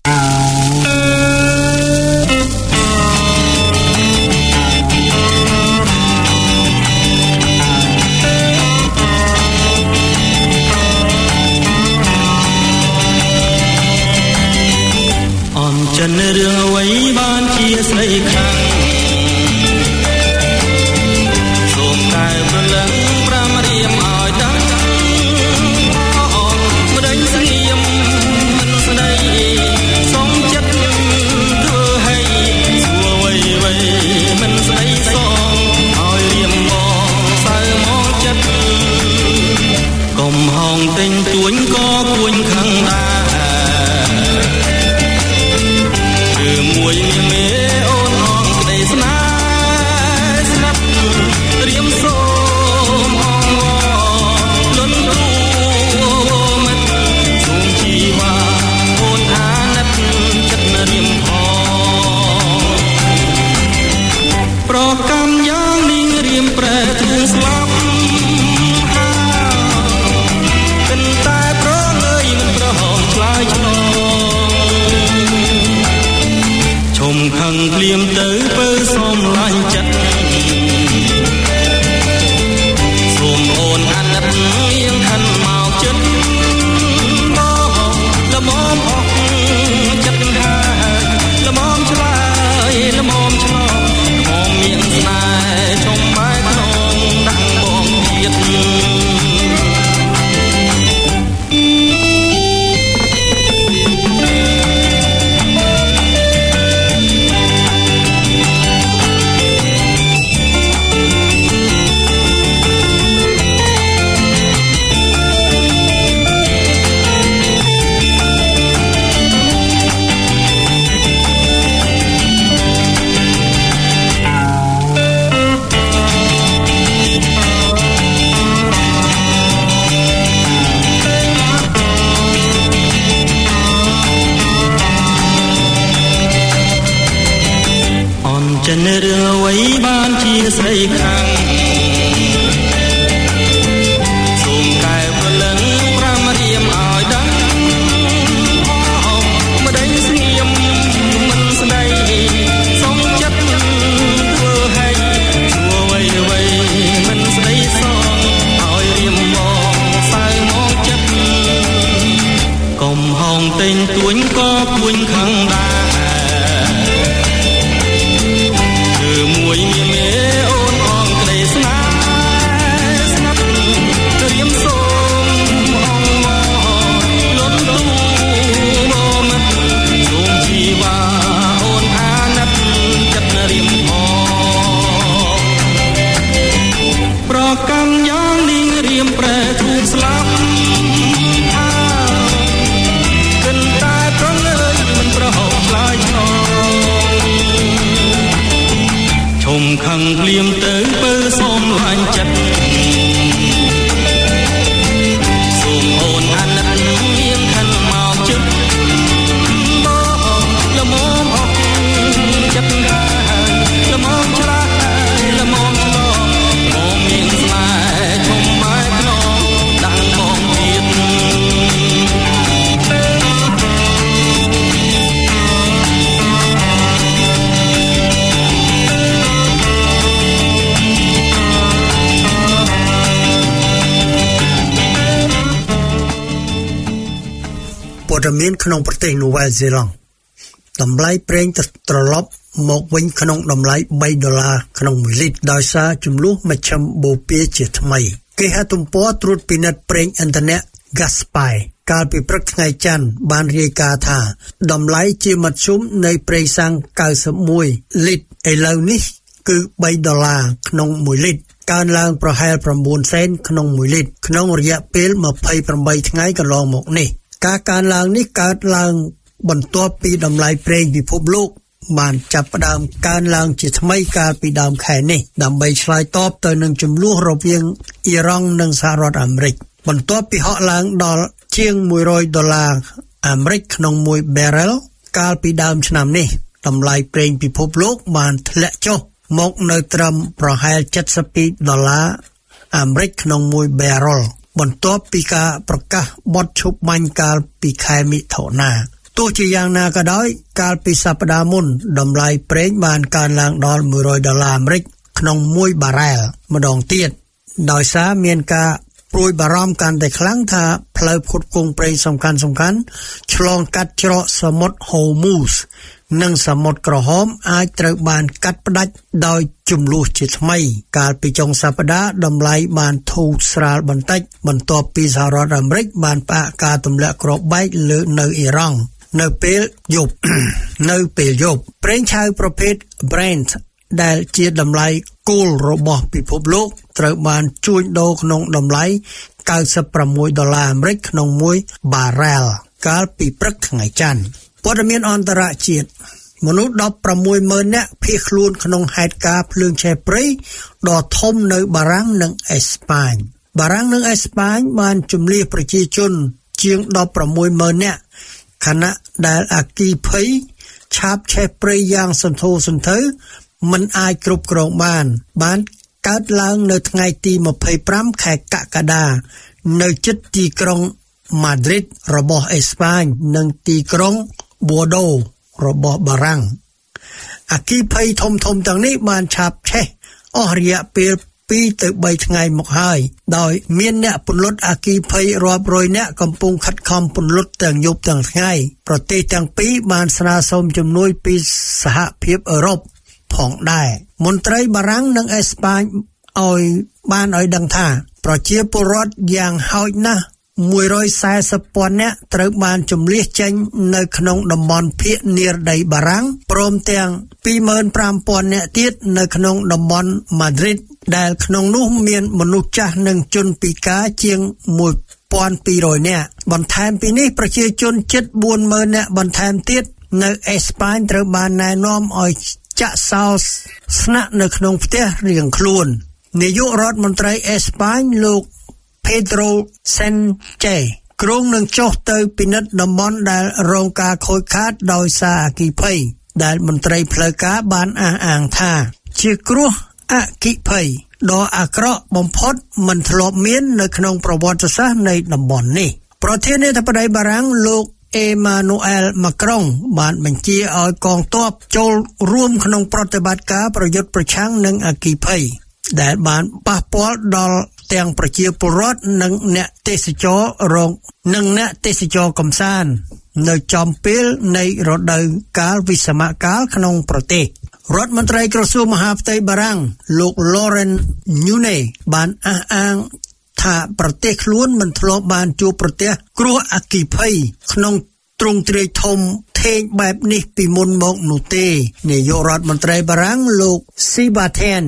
អនចិនរឿងអ្វីបានជាស្ដីខាងសូមតែប្រលឹងប្រាំរៀមឲ្យដឹងអងម្ដេចស្ងៀមមិនស្ដីសុំចិត្តធ្វើឲ្យសួរអ្វីអ្វីមិនស្ដីសងឲ្យរៀមមកសើមកចិត្តកុំហងទិញទួញក៏គួញខឹងដែរមួយមេអូនអងក្ដីស្នេហ៍ស្នាប់រៀមសូមអងលន់ទូមិត្តសូមជីវ៉ាអូនអាណិតចិត្តរៀមផងប្រកម្មយ៉ាងនេះរៀមប្រែទូស្លាប់គិនតែប្រងើយមិនប្រហោងឆ្លើយឆ្លងឈុំខឹងភ្លាមទៅពើសូមឡាញ់ចិត្តសូមអូនអាណិតៀងខិនមកចិត្តបងល្មមអស់ចិត្តហើយល្មមឆ្លើយល្មមឆ្លងមកមានស្នេហ៍ឈុំបែកក្នុងដាក់បងទៀតចិនរឿងអ្វីបានជាស្ដីខាងសូមកែប្រលឹងប្រាំរៀមឲ្យដឹងអងម្ដេចស្ងៀមមិនស្ដីសុំចិត្តធ្វើឲ្យសួរអ្វីអ្វីមិនស្ដីសងឲ្យរៀមមកសៅមកចិត្តកុំហងទិញទួញក៏គួញខឹងដែរមួយមេអូនអងក្ដីស្នេហ៍ស្នាប់រៀមសូមអងមកលន់ទូមកមិត្តសូមជីវ៉ាអូនអាណិតចិត្តរៀមផងប្រកម្មយ៉ាងនេះរៀមប្រែទូស្លាប់គិនតែប្រងើយមិនប្រហោងឆ្លើយឆ្លងឈុំខឹងភ្លាមទៅពើសូមឡាញ់ចិត្តសូមអូនអាណិតៀងខិនមកចិត្តបងល្មមអស់ចិត្តហើយល្មមឆ្លាស់ល្មមឆ្លងមកមានស្នេហ៍ឈុំបែកក្នុងដាក់មកទៀតព័ត៌មានក្នុងប្រទេសនូវែលសេឡង់តម្លៃប្រេងត្រឡប់មកវិញក្នុងតម្លៃ3ដុល្លារក្នុងមួយលីត្រដោយសារចំនួនមជ្ឈមបូព៌ាជាថ្មីគេហទំព័រត្រួតពិនិត្យប្រេងឥន្ធនៈ Gaspy កាលពីព្រឹកថ្ងៃច័ន្ទបានរាយការណ៍ថាតម្លៃជាមធ្យមនៃប្រេងសាំង九十一លីត្រឥឡូវនេះគឺ3ដុល្លារក្នុងមួយលីត្រកើនឡើងប្រហែល9សេនក្នុងមួយលីត្រក្នុងរយៈពេល28ថ្ងៃកន្លងមកនេះការកើនឡើងនេះកើតឡើងបន្ទាប់ពីតម្លៃប្រេងពិភពលោកបានចាប់ផ្ដើមកើនឡើងជាថ្មីកាលពីដើមខែនេះដើម្បីឆ្លើយតបទៅនឹងជម្លោះរវាងអ៊ីរ៉ង់និងសហរដ្ឋអាមេរិកបន្ទាប់ពីហក់ឡើងដល់ជាង100ដុល្លារអាមេរិកក្នុងមួយ barrel កាលពីដើមឆ្នាំនេះតម្លៃប្រេងពិភពលោកបានធ្លាក់ចុះមកនៅត្រឹមប្រហែល72ដុល្លារអាមេរិកក្នុងមួយ barrel បន្ទាប់ពីការប្រកាសបទឈប់បាញ់កាលពីខែមិថុនាទោះជាយ៉ាងណាក៏ដោយកាលពីសប្តាហ៍មុនតម្លៃប្រេងបានកើនឡើងដល់100ដុល្លារអាមេរិកក្នុងមួយ barrel ម្ដងទៀតដោយសារមានការព្រួយបារម្ភកាន់តែខ្លាំងថាផ្លូវផ្គត់ផ្គង់ប្រេងសំខាន់សំខាន់ឆ្លងកាត់ច្រកសមុទ្រ Hormuz និងសមុទ្រក្រហមអាចត្រូវបានកាត់ផ្ដាច់ដោយជម្លោះជាថ្មីកាលពីចុងសប្តាហ៍តម្លៃបានធូរស្រាលបន្តិចបន្ទាប់ពីសហរដ្ឋអាមេរិកបានផ្អាកការទម្លាក់គ្រាប់បែកលើនៅអ៊ីរ៉ង់នៅពេលយប់ នៅពេលយប់ប្រេងឆៅប្រភេទ Brent ដែលជាតម្លៃគោលរបស់ពិភពលោកត្រូវបានជួញដូរក្នុងតម្លៃ96ដុល្លារអាមេរិកក្នុងមួយ barrel កាលពីព្រឹកថ្ងៃច័ន្ទព័ត៌មានអន្តរជាតិមនុស្ស16ម៉ឺននាក់ភៀសខ្លួនក្នុងហេតុការណ៍ភ្លើងឆេះព្រៃដ៏ធំនៅបារាំងនិងអេស្ប៉ាញបារាំងនិងអេស្ប៉ាញបានជម្លៀសប្រជាជនជាង16ម៉ឺននាក់ខណៈដែលអគ្គិភ័យឆាបឆេះព្រៃយ៉ាងសន្ធោសន្ធៅមិនអាចគ្រប់គ្រងបានបានកើតឡើងនៅថ្ងៃទី25ខែកក្កដានៅជិតទីក្រុងម៉ាឌ្រីតរបស់អេស្ប៉ាញនិងទីក្រុងបួដូរបស់បារាំងអគ្គិភ័យធំធំទាំងនេះបានឆាបឆេះអស់រយៈពេលពីរទៅបីថ្ងៃមកហើយដោយមានអ្នកពន្លត់អគ្គិភ័យរាប់រយនាក់កំពុងខិតខំពន្លត់ទាំងយប់ទាំងថ្ងៃប្រទេសទាំងពីរបានស្នើសុំជំនួយពីសហភាពអឺរ៉ុបផងដែរមន្ត្រីបារាំងនិងអេស្ប៉ាញឲ្យបានឲ្យដឹងថាប្រជាពលរដ្ឋយ៉ាងហោចណាស់140ពាន់នាក់ត្រូវបានជម្លៀសចេញនៅក្នុងតំបន់ភាគនិរដីបារាំងព្រមទាំង25,000នាក់ទៀតនៅក្នុងតំបន់ម៉ាឌ្រីតដែលក្នុងនោះមានមនុស្សចាស់និងជនពិការជាង1200នាក់បន្ថែមពីនេះប្រជាជនជិត40,000នាក់បន្ថែមទៀតនៅអេស្ប៉ាញត្រូវបានណែនាំឲ្យចាក់សោស្នាក់នៅក្នុងផ្ទះរៀងខ្លួននាយករដ្ឋមន្ត្រីអេស្ប៉ាញលោក Pedro Sánchez គ្រងនឹងចុះទៅពិនិត្យតំបន់ដែលរងការខូចខាតដោយសារអគ្គិភ័យដែលមន្ត្រីផ្លូវការបានអះអាងថាជាគ្រោះអគ្គិភ័យដ៏អាក្រក់បំផុតមិនធ្លាប់មាននៅក្នុងប្រវត្តិសាស្ត្រនៃតំបន់នេះប្រធានាធិបតីបារាំងលោកអេម៉ានូអែលម៉ាក្រុងបានបញ្ជាឲ្យកងទ័ពចូលរួមក្នុងប្រតិបត្តិការប្រយុទ្ធប្រឆាំងនឹងអគ្គិភ័យដែលបានប៉ះពាល់ដល់ទាំងប្រជាពលរដ្ឋនិងអ្នកទេសចររងនិងអ្នកទេសចរកំសាន្តនៅចំពេលនៃរដូវកាលវិស្សមកាលក្នុងប្រទេសរដ្ឋមន្ត្រីក្រសួងមហាផ្ទៃបារាំងលោក Laurent Nunez បានអះអាងថាប្រទេសខ្លួនមិនធ្លាប់បានជួបប្រទះគ្រោះអគ្គិភ័យក្នុងទ្រង់ទ្រាយធំធេងបែបនេះពីមុនមកនោះទេនាយករដ្ឋមន្ត្រីបារាំងលោក Sébastien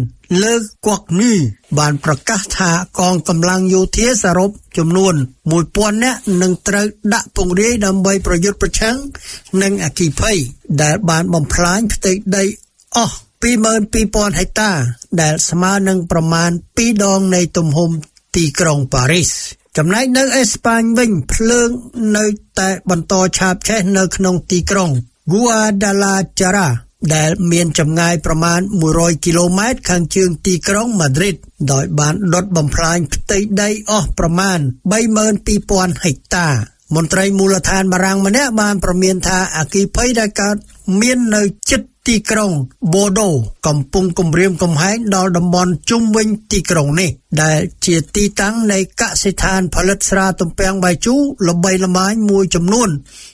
Lecornu បានប្រកាសថាកងកម្លាំងយោធាសរុបចំនួនមួយពាន់នាក់នឹងត្រូវដាក់ពង្រាយដើម្បីប្រយុទ្ធប្រឆាំងនឹងអគ្គិភ័យដែលបានបំផ្លាញផ្ទៃដីអស់ពីរម៉ឺនពីរពាន់ហិកតាដែលស្មើនឹងប្រមាណពីរដងនៃទំហំទីក្រុងប៉ារីសចំណែកនៅអេស្ប៉ាញវិញភ្លើងនៅតែបន្តឆាបឆេះនៅក្នុងទីក្រុង Guadalajara ដែលមានចម្ងាយប្រមាណ100គីឡូម៉ែត្រខាងជើងទីក្រុងម៉ាឌ្រីតដោយបានដុតបំផ្លាញផ្ទៃដីអស់ប្រមាណបីម៉ឺនពីរពាន់ហិកតាមន្ត្រីមូលដ្ឋានបារាំងម្នាក់បានប្រមានថាអគ្គិភ័យដែលកើតមាននៅជិតទីក្រុងបូដូកំពុងគំរាមកំហែងដល់តំបន់ជុំវិញទីក្រុងនេះដែលជាទីតាំងនៃកសិដ្ឋានផលិតស្រាទំពាំងបាយជូរល្បីល្បាញមួយចំនួន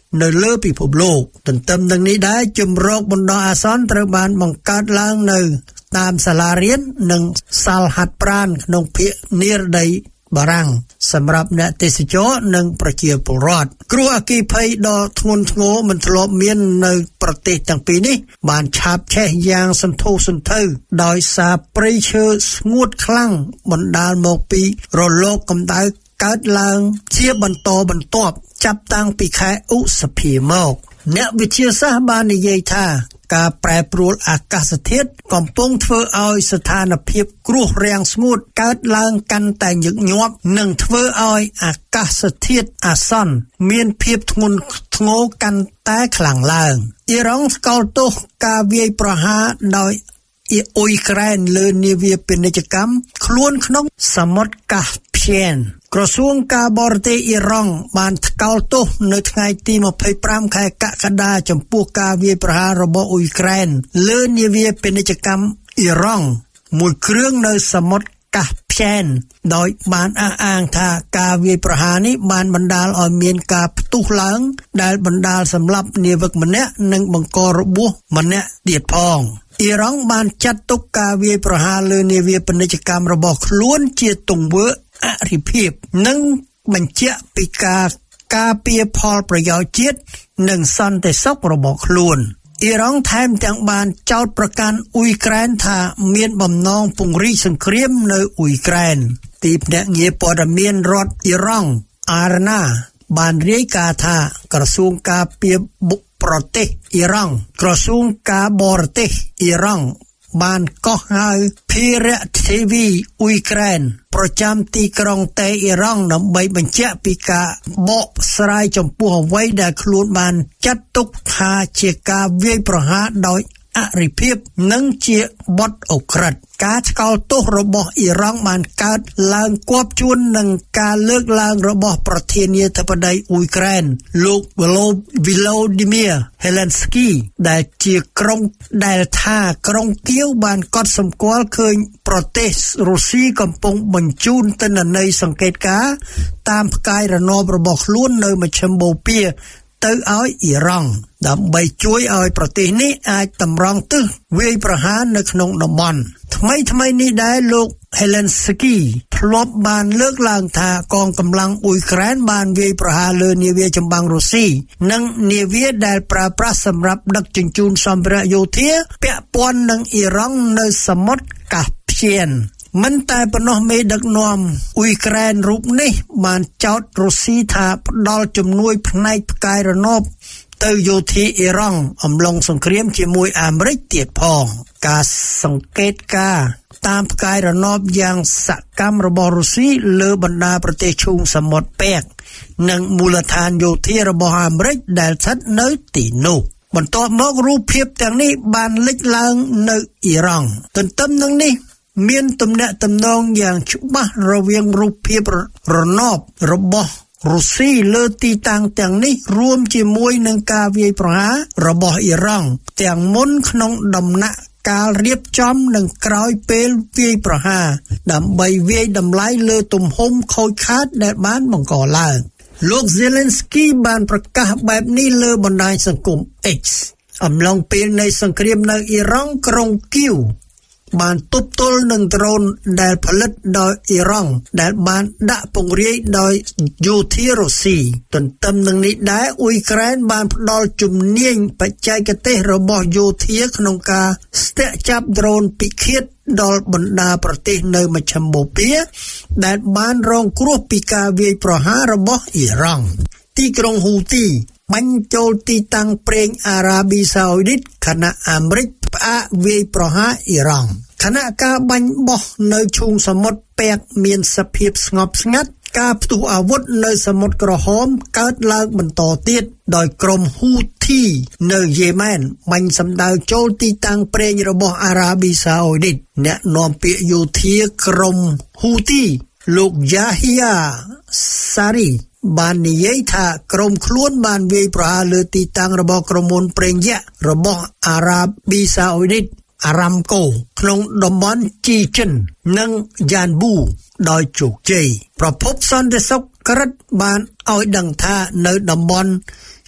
នៅលើពិភពលោកទន្ទឹមនឹងនេះដែរជំរកបណ្ដោះអាសន្នត្រូវបានបង្កើតឡើងនៅតាមសាលារៀននិងសាលហាត់ប្រាណក្នុងភាគនិរដីបារាំងសម្រាប់អ្នកទេសចរនិងប្រជាពលរដ្ឋគ្រោះអគ្គិភ័យដ៏ធ្ងន់ធ្ងរមិនធ្លាប់មាននៅប្រទេសទាំងពីរនេះបានឆាបឆេះយ៉ាងសន្ធោសន្ធៅដោយសារព្រៃឈើស្ងួតខ្លាំងបណ្ដាលមកពីរលកកម្ដៅកើតឡើងជាបន្តបន្ទាប់ចាប់តាំងពីខែឧសភាមកអ្នកវិទ្យាសាស្ត្របាននិយាយថាការប្រែប្រួលអាកាសធាតុកំពុងធ្វើឲ្យស្ថានភាពគ្រោះរាំងស្ងួតកើតឡើងកាន់តែញឹកញាប់និងធ្វើឲ្យអាកាសធាតុអាសន្នមានភាពធ្ងន់ធ្ងរកាន់តែខ្លាំងឡើងអ៊ីរ៉ង់ស្គាល់ទោសការវាយប្រហារដោយអ៊ុយក្រែនលើនាវាពាណិជ្ជកម្មខ្លួនក្នុងសមុទ្រកាស្ពីយនក្រសួងការបរទេសអ៊ីរ៉ង់បានថ្កោលទោសនៅថ្ងៃទីម្ភៃប្រាំខែកក្កដាចំពោះការវាយប្រហាររបស់អ៊ុយក្រែនលើនាវាពាណិជ្ជកម្មអ៊ីរ៉ង់មួយគ្រឿងនៅសមុទ្រកាស្ពីយនដោយបានអះអាងថាការវាយប្រហារនេះបានបណ្ដាលឲ្យមានការផ្ទុះឡើងដែលបណ្ដាលសម្លាប់នាវិកម្នាក់និងបង្ករបួសម្នាក់ទៀតផងអ៊ីរ៉ង់បានចាត់ទុកការវាយប្រហារលើនាវាពាណិជ្ជកម្មរបស់ខ្លួនជាទង្វើអរិភាពនិងបញ្ជាក់ពីការការពារផលប្រយោជន៍ជាតិនិងសន្តិសុខរបស់ខ្លួនអ៊ីរ៉ង់ថែមទាំងបានចោទប្រកាន់អ៊ុយក្រែនថាមានបំណងពង្រីកសង្គ្រាមនៅអ៊ុយក្រែនទីភ្នាក់ងារព័ត៌មានរដ្ឋអ៊ីរ៉ង់អារណាបានរាយការណ៍ថាក្រសួងការពារបុប្រទេសអ៊ីរ៉ង់ក្រសួងការបរទេសអ៊ីរ៉ង់បានកោះហៅភារៈធីវីអ៊ុយក្រែនប្រចាំទីក្រុងតេអ៊ីរ៉ង់ដើម្បីបញ្ជាក់ពីការបកស្រាយចំពោះអ្វីដែលខ្លួនបានចាត់ទុកថាជាការវាយប្រហារដោយអរិភាពនិងជាបទអូក្រិដ្ឋការឆ្កោលទោសរបស់អ៊ីរ៉ង់បានកើតឡើងគាប់ជួននឹងការលើកឡើងរបស់ប្រធានាធិបតីអ៊ុយក្រែនលោកវីឡូឌីមៀហេឡែនស្គីដែលជាក្រុងដែលថាក្រុងគៀវបានកត់សម្គាល់ឃើញប្រទេសរុស្ស៊ីកំពុងបញ្ជូនទិន្នន័យសង្កេតការណ៍តាមផ្កាយរណបរបស់ខ្លួននៅមជ្ឈិមបូព៌ាទៅឲ្យអ៊ីរ៉ង់ដើម្បីជួយឲ្យប្រទេសនេះអាចតម្រង់ទិសវាយប្រហារនៅក្នុងតំបន់ថ្មីថ្មីនេះដែរលោក Helensky ធ្លាប់បានលើកឡើងថាកងកម្លាំងអ៊ុយក្រែនបានវាយប្រហារលើនាវាចម្បាំងរុស្ស៊ីនិងនាវាដែលប្រើប្រាស់សម្រាប់ដឹកជញ្ជូនសម្ភារៈយោធាពាក់ព័ន្ធនឹងអ៊ីរ៉ង់នៅសមុទ្រកាស្ពីយនមិនតែប៉ុណ្ណោះមេដឹកនាំអ៊ុយក្រែនរូបនេះបានចោទរុស្ស៊ីថាផ្ដល់ជំនួយផ្នែកផ្កាយរណបទៅយោធាអ៊ីរ៉ង់អំឡុងសង្គ្រាមជាមួយអាមេរិកទៀតផងការសង្កេតការណ៍តាមផ្កាយរណបយ៉ាងសកម្មរបស់រុស្ស៊ីលើបណ្ដាប្រទេសឈូងសមុទ្រប៉ែកនិងមូលដ្ឋានយោធារបស់អាមេរិកដែលស្ថិតនៅទីនោះបន្ទាប់មករូបភាពទាំងនេះបានលេចឡើងនៅអ៊ីរ៉ង់ទន្ទឹមនឹងនេះមានទំនាក់ទំនងយ៉ាងច្បាស់រវាងរូបភាពរណបរបស់រុស្ស៊ីលើទីតាំងទាំងនេះរួមជាមួយនឹងការវាយប្រហាររបស់អ៊ីរ៉ង់ទាំងមុនក្នុងដំណាក់កាលរៀបចំនិងក្រោយពេលវាយប្រហារដើម្បីវាយតម្លៃលើទំហំខូចខាតដែលបានបង្កឡើងលោក Zelensky បានប្រកាសបែបនេះលើបណ្ដាញសង្គម X អំឡុងពេលនៃសង្គ្រាមនៅអ៊ីរ៉ង់ក្រុងគីវបានទប់ទល់នឹងដ្រូនដែលផលិតដោយអ៊ីរ៉ង់ដែលបានដាក់ពង្រាយដោយយោធារុស្ស៊ីទន្ទឹមនឹងនេះដែរអ៊ុយក្រែនបានផ្ដល់ជំនាញបច្ចេកទេសរបស់យោធាក្នុងការស្ទាក់ចាប់ដ្រូនពិឃាតដល់បណ្ដាប្រទេសនៅមជ្ឈិមបូព៌ាដែលបានរងគ្រោះពីការវាយប្រហាររបស់អ៊ីរ៉ង់ទីក្រុងហ៊ូទីបាញ់ចូលទីតាំងប្រេងអារ៉ាប៊ីសាអូឌីតខណៈអាមេរិកផ្អាកវាយប្រហារអ៊ីរ៉ង់ខណៈការបាញ់បោះនៅឈូងសមុទ្រប៉ែកមានសភាពស្ងប់ស្ងាត់ការផ្ទុះអាវុធនៅសមុទ្រក្រហមកើតឡើងបន្តទៀតដោយក្រុមហ៊ូធីនៅយេម៉ែនបាញ់សម្ដៅចូលទីតាំងប្រេងរបស់អារ៉ាប៊ីសាអូឌីតអ្នកនាំពាក្យយោធាក្រុមហ៊ូទីលោកយ៉ាហ៊ីយ៉ាសារីបាននិយាយថាក្រុមខ្លួនបានវាយប្រហារលើទីតាំងរបស់ក្រុមហ៊ុនប្រេងយក្សរបស់អារ៉ាប៊ីសាអូឌីតអារ៉ាំកូក្នុងតំបន់ជីចិននិងយ៉ានប៊ូដោយជោគជ័យប្រភពសន្តិសុខក្រិតបានឲ្យដឹងថានៅតំបន់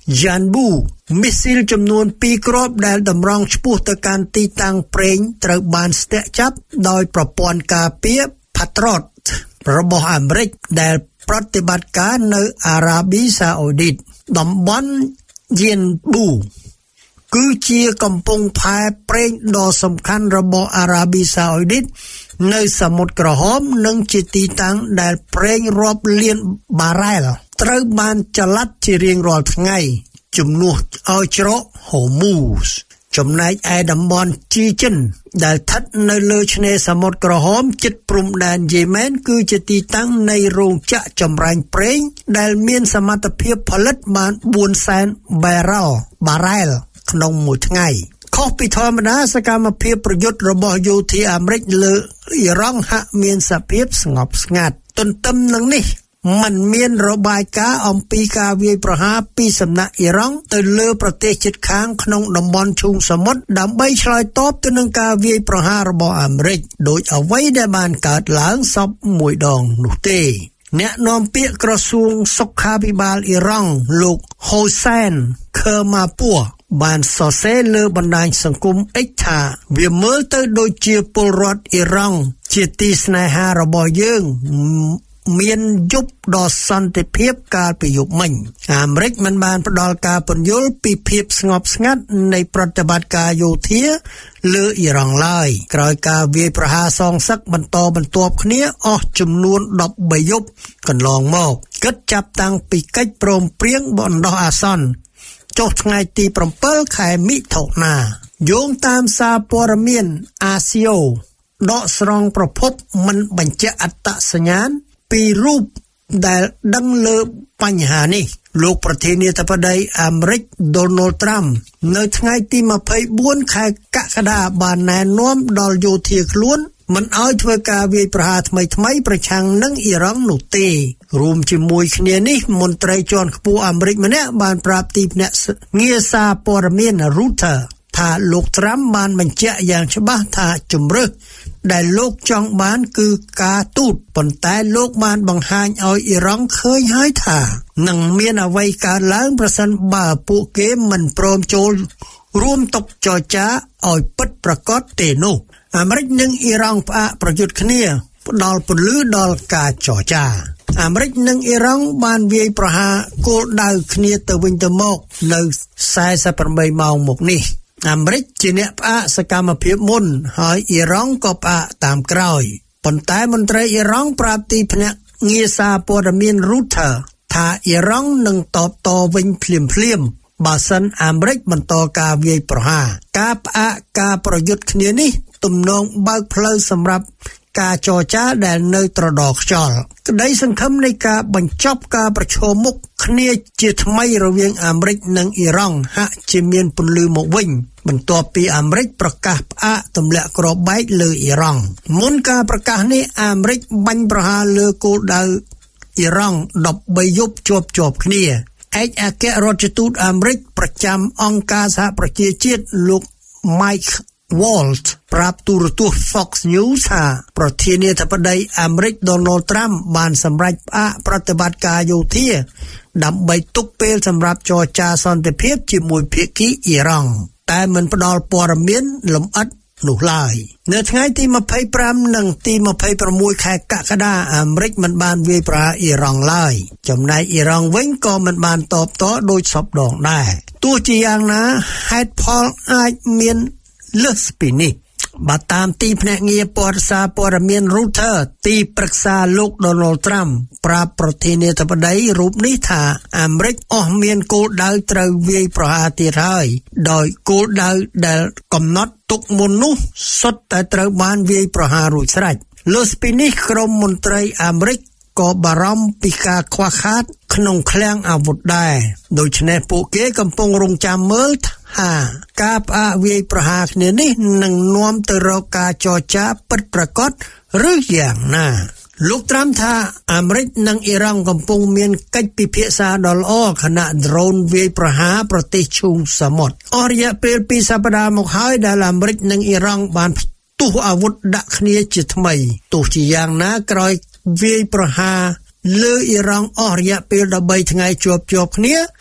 យ៉ានប៊ូមីស៊ីលចំនួនពីរគ្រាប់ដែលតម្រង់ឆ្ពោះទៅកាន់ទីតាំងប្រេងត្រូវបានស្ទាក់ចាប់ដោយប្រព័ន្ធការពារ Patriot របស់អាមេរិកដែលប្រតិបត្តិការនៅអារ៉ាប៊ីសាអូឌីតតំបន់យ៉ានប៊ូគឺជាកំពង់ផែប្រេងដ៏សំខាន់របស់អារ៉ាប៊ីសាអូឌីតនៅសមុទ្រក្រហមនិងជាទីតាំងដែលប្រេងរាប់លានបារ៉ែលត្រូវបានចល័តជារៀងរាល់ថ្ងៃជំនួសឲ្យច្រក Hormuz ចំណែកឯតំបន់ជីចិនដែលស្ថិតនៅលើឆ្នេរសមុទ្រក្រហមជិតព្រំដែនយេម៉ែនគឺជាទីតាំងនៃរោងចក្រចម្រាញ់ប្រេងដែលមានសមត្ថភាពផលិតបានបួនសែនបារ៉ែលបារ៉ែលក្នុងមួយថ្ងៃខុសពីធម្មតាសកម្មភាពប្រយុទ្ធរបស់យោធាអាមេរិកលើអ៊ីរ៉ង់ហាក់មានសភាពស្ងប់ស្ងាត់ទន្ទឹមនឹងនេះมันមានរបាយការណ៍អំពីការវាយប្រហារពីសំណាក់អ៊ីរ៉ង់ទៅលើប្រទេសជិតខាងក្នុងតំបន់ឈូងសមុទ្រដើម្បីឆ្លើយតបទៅនឹងការវាយប្រហាររបស់អាមេរិកដោយអ្វីដែលបានកើតឡើងសពមួយដងនោះទេអ្នកនាំពាក្យក្រសួងសុខាភិបាលអ៊ីរ៉ង់លោក Hossein Kermanpour បានសរសេរលើបណ្ដាញសង្គម X ថាវាមើលទៅដូចជាពលរដ្ឋអ៊ីរ៉ង់ជាទីស្នេហារបស់យើងមានយុបដ៏សន្តិភាពកាលពីយុគមិញអាមេរិកមិនបានផ្ដល់ការពន្យល់ពីភាពស្ងប់ស្ងាត់នៃប្រតិបត្តិការយោធាលើអ៊ីរ៉ង់ឡើយក្រោយការវាយប្រហារសងសឹកបន្តបន្ទាប់គ្នាអស់ចំនួនដប់បីយប់កន្លងមកគិតចាប់តាំងពីកិច្ចព្រមព្រៀងបណ្ដោះអាសន្នចុះថ្ងៃទី7ខែមិថុនាយោងតាមសារព័ត៌មានអាស៊ីអូដកស្រង់ប្រភពមិនបញ្ជាក់អត្តសញ្ញាណពីរូបដែលដឹងលើបញ្ហានេះលោកប្រធានាធិបតីអាមេរិក Donald Trump នៅថ្ងៃទីម្ភៃបួនខែកក្កដាបានណែនាំដល់យោធាខ្លួនមិនឲ្យធ្វើការវាយប្រហារថ្មីៗប្រឆាំងនឹងអ៊ីរ៉ង់នោះទេរួមជាមួយគ្នានេះមន្ត្រីជាន់ខ្ពស់អាមេរិកម្នាក់បានប្រាប់ទីភ្នាក់ងារសារព័ត៌មាន Reuters ថាលោកត្រាំបានបញ្ជាក់យ៉ាងច្បាស់ថាជំរើសដែលលោកចង់បានគឺការទូតប៉ុន្តែលោកបានបង្ហាញឲ្យអ៊ីរ៉ង់ឃើញហើយថានឹងមានអ្វីកើតឡើងប្រសិនបើពួកគេមិនព្រមចូលរួមតុចរចាឲ្យពិតប្រាកដទេនោះអាមេរិកនិងអ៊ីរ៉ង់ផ្អាកប្រយុទ្ធគ្នាផ្ដល់ពន្លឺដល់ការចរចាអាមេរិកនិងអ៊ីរ៉ង់បានវាយប្រហារគោលដៅគ្នាទៅវិញទៅមកនៅសែសិបប្រាំបីម៉ោងមកនេះអាមេរិកជាអ្នកផ្អាកសកម្មភាពមុនហើយអ៊ីរ៉ង់ក៏ផ្អាកតាមក្រោយប៉ុន្តែមន្ត្រីអ៊ីរ៉ង់ប្រាប់ទីភ្នាក់ងារសារព័ត៌មាន Reuters ថាអ៊ីរ៉ង់នឹងតបតវិញភ្លាមៗបើសិនអាមេរិកបន្តការវាយប្រហារការផ្អាកការប្រយុទ្ធគ្នានេះទំនងបើកផ្លូវសម្រាប់ការចរចាដែលនៅត្រដរខ្យល់ក្តីសង្ឃឹមនៃការបញ្ចប់ការប្រឈមមុខគ្នាជាថ្មីរវាងអាមេរិកនិងអ៊ីរ៉ង់ហាក់ជាមានពន្លឺមកវិញបន្ទាប់ពីអាមេរិកប្រកាសផ្អាកទម្លាក់គ្រាប់បែកលើអ៊ីរ៉ង់មុនការប្រកាសនេះអាមេរិកបាញ់ប្រហារលើគោលដៅអ៊ីរ៉ង់ដប់បីយប់ជាប់ជាប់គ្នាឯកអគ្គរដ្ឋទូតអាមេរិកប្រចាំអង្គការសហប្រជាជាតិលោក Mike Waltz ប្រាប់ទូរទស្សន៍ Fox News ថាប្រធានាធិបតីអាមេរិក Donald Trump បានសម្រេចផ្អាកប្រតិបត្តិការយោធាដើម្បីទុកពេលសម្រាប់ចរចាសន្តិភាពជាមួយភាគីអ៊ីរ៉ង់តែមិនផ្ដល់ព័ត៌មានលម្អិតនោះឡើយនៅថ្ងៃទីម្ភៃប្រាំនិងទីម្ភៃប្រាំមួយខែកក្កដាអាមេរិកមិនបានវាយប្រហារអ៊ីរ៉ង់ឡើយចំណែកអ៊ីរ៉ង់វិញក៏មិនបានតបតដូចសពដងដែរទោះជាយ៉ាងណាហេតុផលអាចមានលើសពីនេះបើតាមទីភ្នាក់ងារព័ត៌សារព័ត៌មាន Reuters ទីប្រឹក្សាលោក Donald Trump ប្រាប់ប្រធានាធិបតីរូបនេះថាអាមេរិកអស់មានគោលដៅត្រូវវាយប្រហារទៀតហើយដោយគោលដៅដែលកំណត់ទុកមុននោះសុទ្ធតែត្រូវបានវាយប្រហាររួចស្រេចលើសពីនេះក្រុមមន្ត្រីអាមេរិកក៏បារម្ភពីការខ្វះខាតក្នុងឃ្លាំងអាវុធដែរដូច្នេះពួកគេកំពុងរងចាំមើលថាការផ្អាកវាយប្រហារគ្នានេះនឹងនាំទៅរកការចរចាពិតប្រាកដឬយ៉ាងណាលោកត្រាំថាអាមេរិកនិងអ៊ីរ៉ង់កំពុងមានកិច្ចពិភាក្សាដ៏ល្អខណៈ drone វាយប្រហារប្រទេសឈូងសមុទ្រអស់រយៈពេលពីរសប្តាហ៍មកហើយដែលអាមេរិកនិងអ៊ីរ៉ង់បានផ្ទុះអាវុធដាក់គ្នាជាថ្មីទោះជាយ៉ាងណាក្រោយវាយប្រហារលើអ៊ីរ៉ង់អស់រយៈពេល13ថ្ងៃជាប់ជាប់គ្នា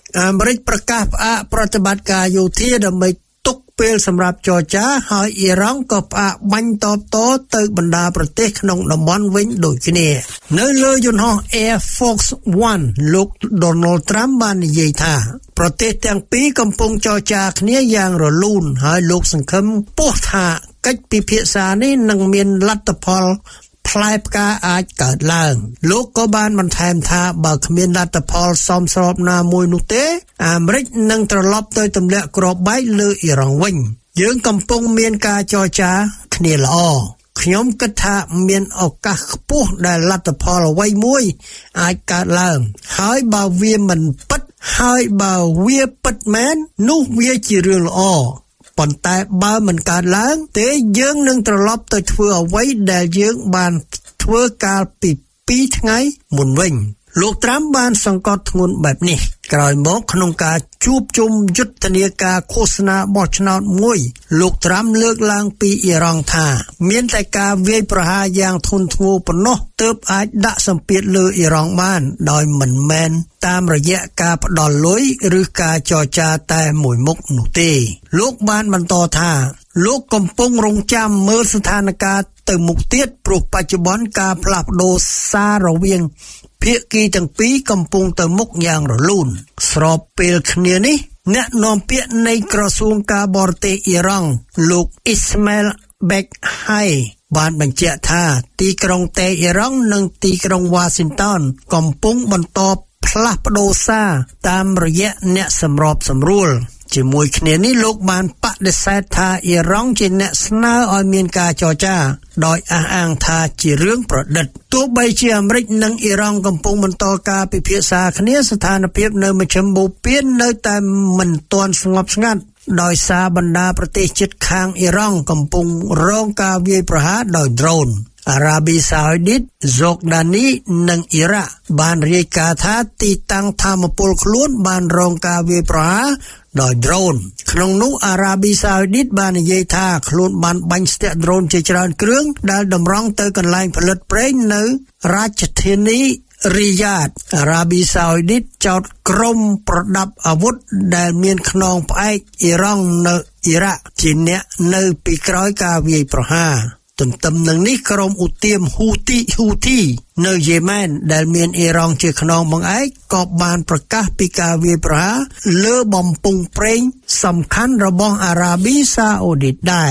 អាមេរិកប្រកាសផ្អាកប្រតិបត្តិការយោធាដើម្បីទុកពេលសម្រាប់ចរចាហើយអ៊ីរ៉ង់ក៏ផ្អាកបាញ់តបតទៅបណ្ដាប្រទេសក្នុងតំបន់វិញដូចគ្នានៅលើយន្តហោះ Air Force One លោក Donald Trump បាននិយាយថាប្រទេសទាំងពីរកំពុងចរចាគ្នាយ៉ាងរលូនហើយលោកសង្ឃឹមពោះថាកិច្ចពិភាក្សានេះនឹងមានលទ្ធផលផ្លែផ្កាអាចកើតឡើងលោកក៏បានបន្ថែមថាបើគ្មានលទ្ធផលសមស្របណាមួយនោះទេអាមេរិកនឹងត្រឡប់ទៅទម្លាក់គ្រាប់បែកលើអ៊ីរ៉ង់វិញយើងកំពុងមានការចរចាគ្នាល្អខ្ញុំគិតថាមានឱកាសខ្ពស់ដែលលទ្ធផលអ្វីមួយអាចកើតឡើងហើយបើវាមិនពិតហើយបើវាពិតមែននោះវាជារឿងល្អប៉ុន្តែបើមិនកើតឡើងទេយើងនឹងត្រឡប់ទៅធ្វើអ្វីដែលយើងបានធ្វើកាលពីពីរថ្ងៃមុនវិញលោកត្រាំបានសង្កត់ធ្ងន់បែបនេះក្រោយមកក្នុងការជួបជុំយុទ្ធនាការឃោសនាបោះឆ្នោតមួយលោកត្រាំលើកឡើងពីអ៊ីរ៉ង់ថាមានតែការវាយប្រហារយ៉ាងធ្ងន់ធ្ងរប៉ុណ្ណោះទើបអាចដាក់សម្ពាធលើអ៊ីរ៉ង់បានដោយមិនមែនតាមរយៈការផ្ដល់លុយឬការចរចាតែមួយមុខនោះទេលោកបានបន្តថាលោកកំពុងរងចាំមើលស្ថានភាពទៅមុខទៀតព្រោះបច្ចុប្បន្នការផ្លាស់ប្ដូរសាររវាងភាគីទាំងពីរកំពុងទៅមុខយ៉ាងរលូនស្របពេលគ្នានេះអ្នកនាំពាក្យនៃក្រសួងការបរទេសអ៊ីរ៉ង់លោក Ismail Baghai បានបញ្ជាក់ថាទីក្រុងតេហ៍រ៉ង់និងទីក្រុង Washington កំពុងបន្តផ្លាស់ប្ដូរសារតាមរយៈអ្នកសម្របសម្រួលជាមួយគ្នានេះលោកបានបដិសេធថាអ៊ីរ៉ង់ជាអ្នកស្នើឲ្យមានការចរចាដោយអះអាងថាជារឿងប្រឌិតទោះបីជាអាមេរិកនិងអ៊ីរ៉ង់កំពុងបន្តការពិភាក្សាគ្នាស្ថានភាពនៅមជ្ឈមបូព៌ានៅតែមិនទាន់ស្ងប់ស្ងាត់ដោយសារបណ្ដាប្រទេសជិតខាងអ៊ីរ៉ង់កំពុងរងការវាយប្រហារដោយដ្រូនអារ៉ាប៊ីសាអូឌីត ហ្សូដានីនិងអ៊ីរ៉ាក់បានរាយការណ៍ថាទីតាំងថាមពលខ្លួនបានរងការវាយប្រហារដោយដ្រូនក្នុងនោះអារ៉ាប៊ីសាអូឌីតបាននិយាយថាខ្លួនបានបាញ់ស្ទាក់ដ្រូនជាច្រើនគ្រឿងដែលតម្រង់ទៅកន្លែងផលិតប្រេងនៅរាជធានីរីយ៉ាតអារ៉ាប៊ីសាអូឌីតចោទក្រុមប្រដាប់អាវុធដែលមានខ្នងផ្អែកអ៊ីរ៉ង់នៅអ៊ីរ៉ាក់ជាអ្នកនៅពីក្រោយការវាយប្រហារទន្ទឹមនឹងនេះក្រុមឧទាមហ៊ូទីហ៊ូទីនៅយេម៉ែនដែលមានអ៊ីរ៉ង់ជាខ្នងបង្អែកក៏បានប្រកាសពីការវាយប្រហារលើបំពង់ប្រេងសំខាន់របស់អារ៉ាប៊ីសាអូឌីតដែរ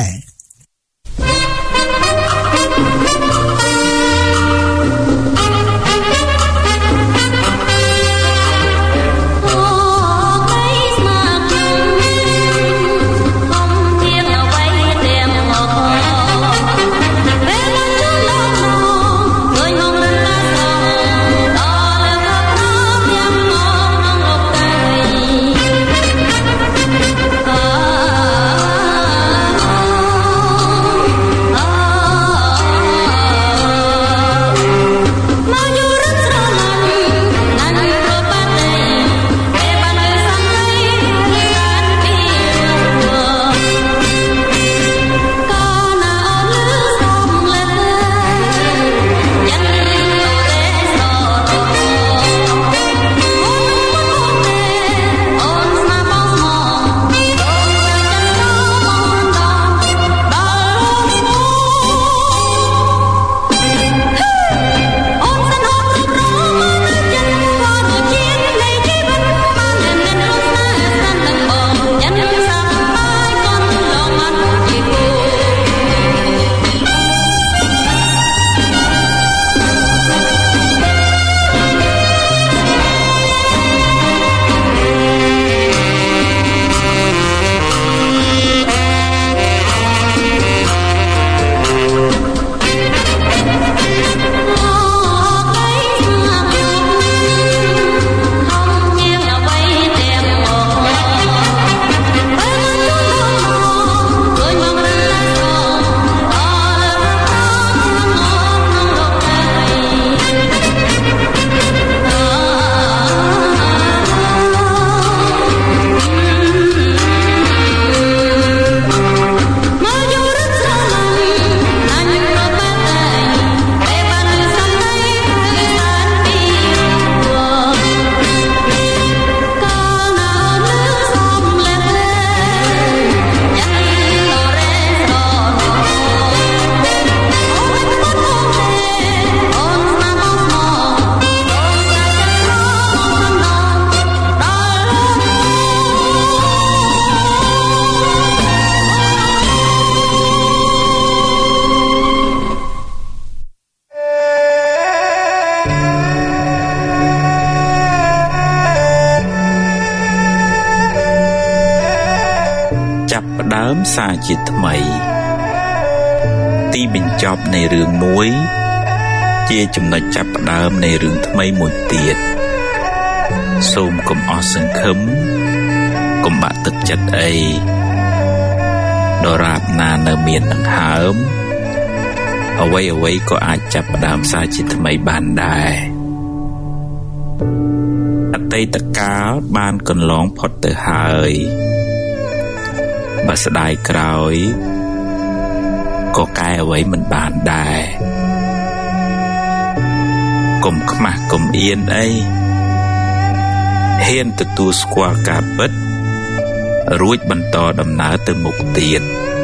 សារជាថ្មីទីបញ្ចប់នៃរឿងមួយជាចំណុចចាប់ផ្ដើមនៃរឿងថ្មីមួយទៀតសូមកុំអស់សង្ឃឹមកុំបាក់ទឹកចិត្តអីដរាបណានៅមានដង្ហើមអ្វីអ្វីក៏អាចចាប់ផ្ដើមសារជាថ្មីបានដែរអតីតកាលបានកន្លងផុតទៅហើយបើស្ដាយក្រោយក៏កែអ្វីមិនបានដែរកុំខ្មាស់កុំអៀនអីហ៊ានទទួលស្គាល់ការពិតរួចបន្តដំណើរទៅមុខទៀត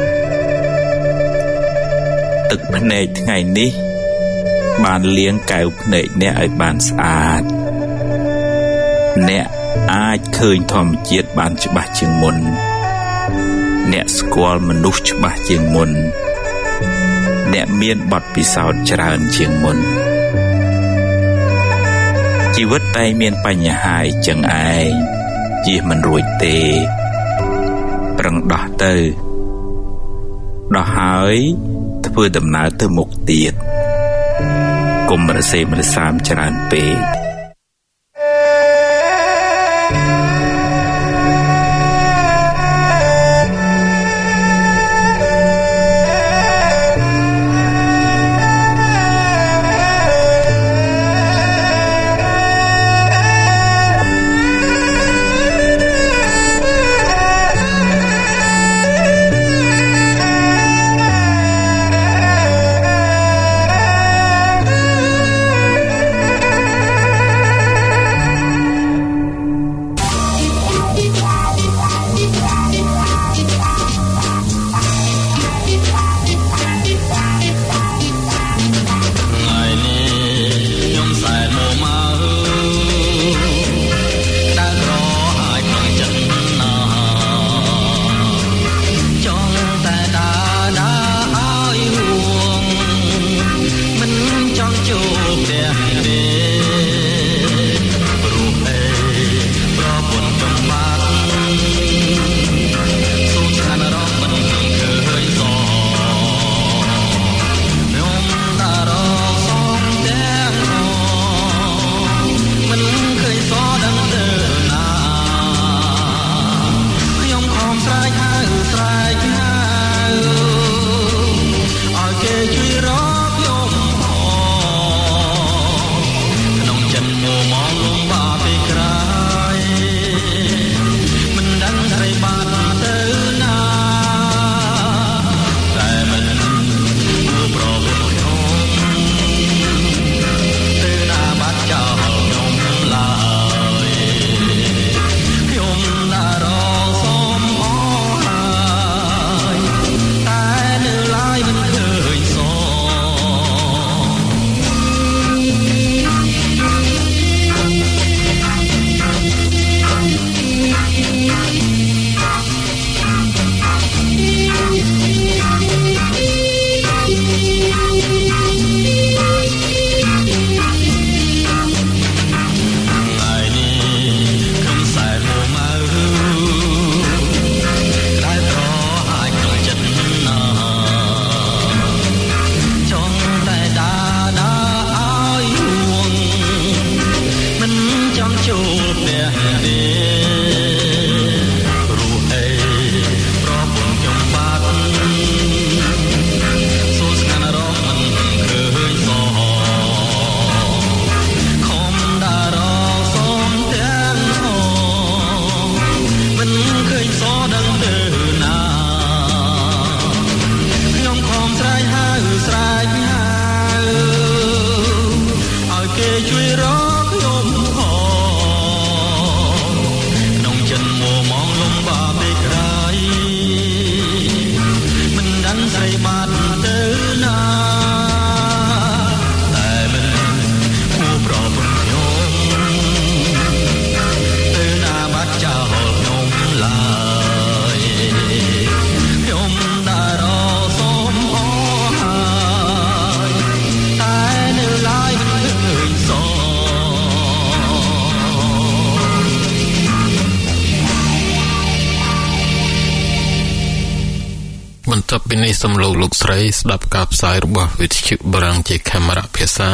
ទឹកភ្នែកថ្ងៃនេះបានលាងកែវភ្នែកអ្នកឲ្យបានស្អាតអ្នកអាចឃើញធម្មជាតិបានច្បាស់ជាងមុនអ្នកស្គាល់មនុស្សច្បាស់ជាងមុនអ្នកមានបទពិសោធន៍ច្រើនជាងមុនជីវិតតែមានបញ្ហាអីចឹងឯងជៀសមិនរួចទេប្រឹងដោះទៅដោះហើយធ្វើដំណើរទៅមុខទៀតកុំរសេមរសាមច្រើនពេកពីនេះសូមលោកលោកស្រីស្ដាប់ការផ្សាយរបស់វិទ្យុបារាំងជាកាមេរ៉ាភាសា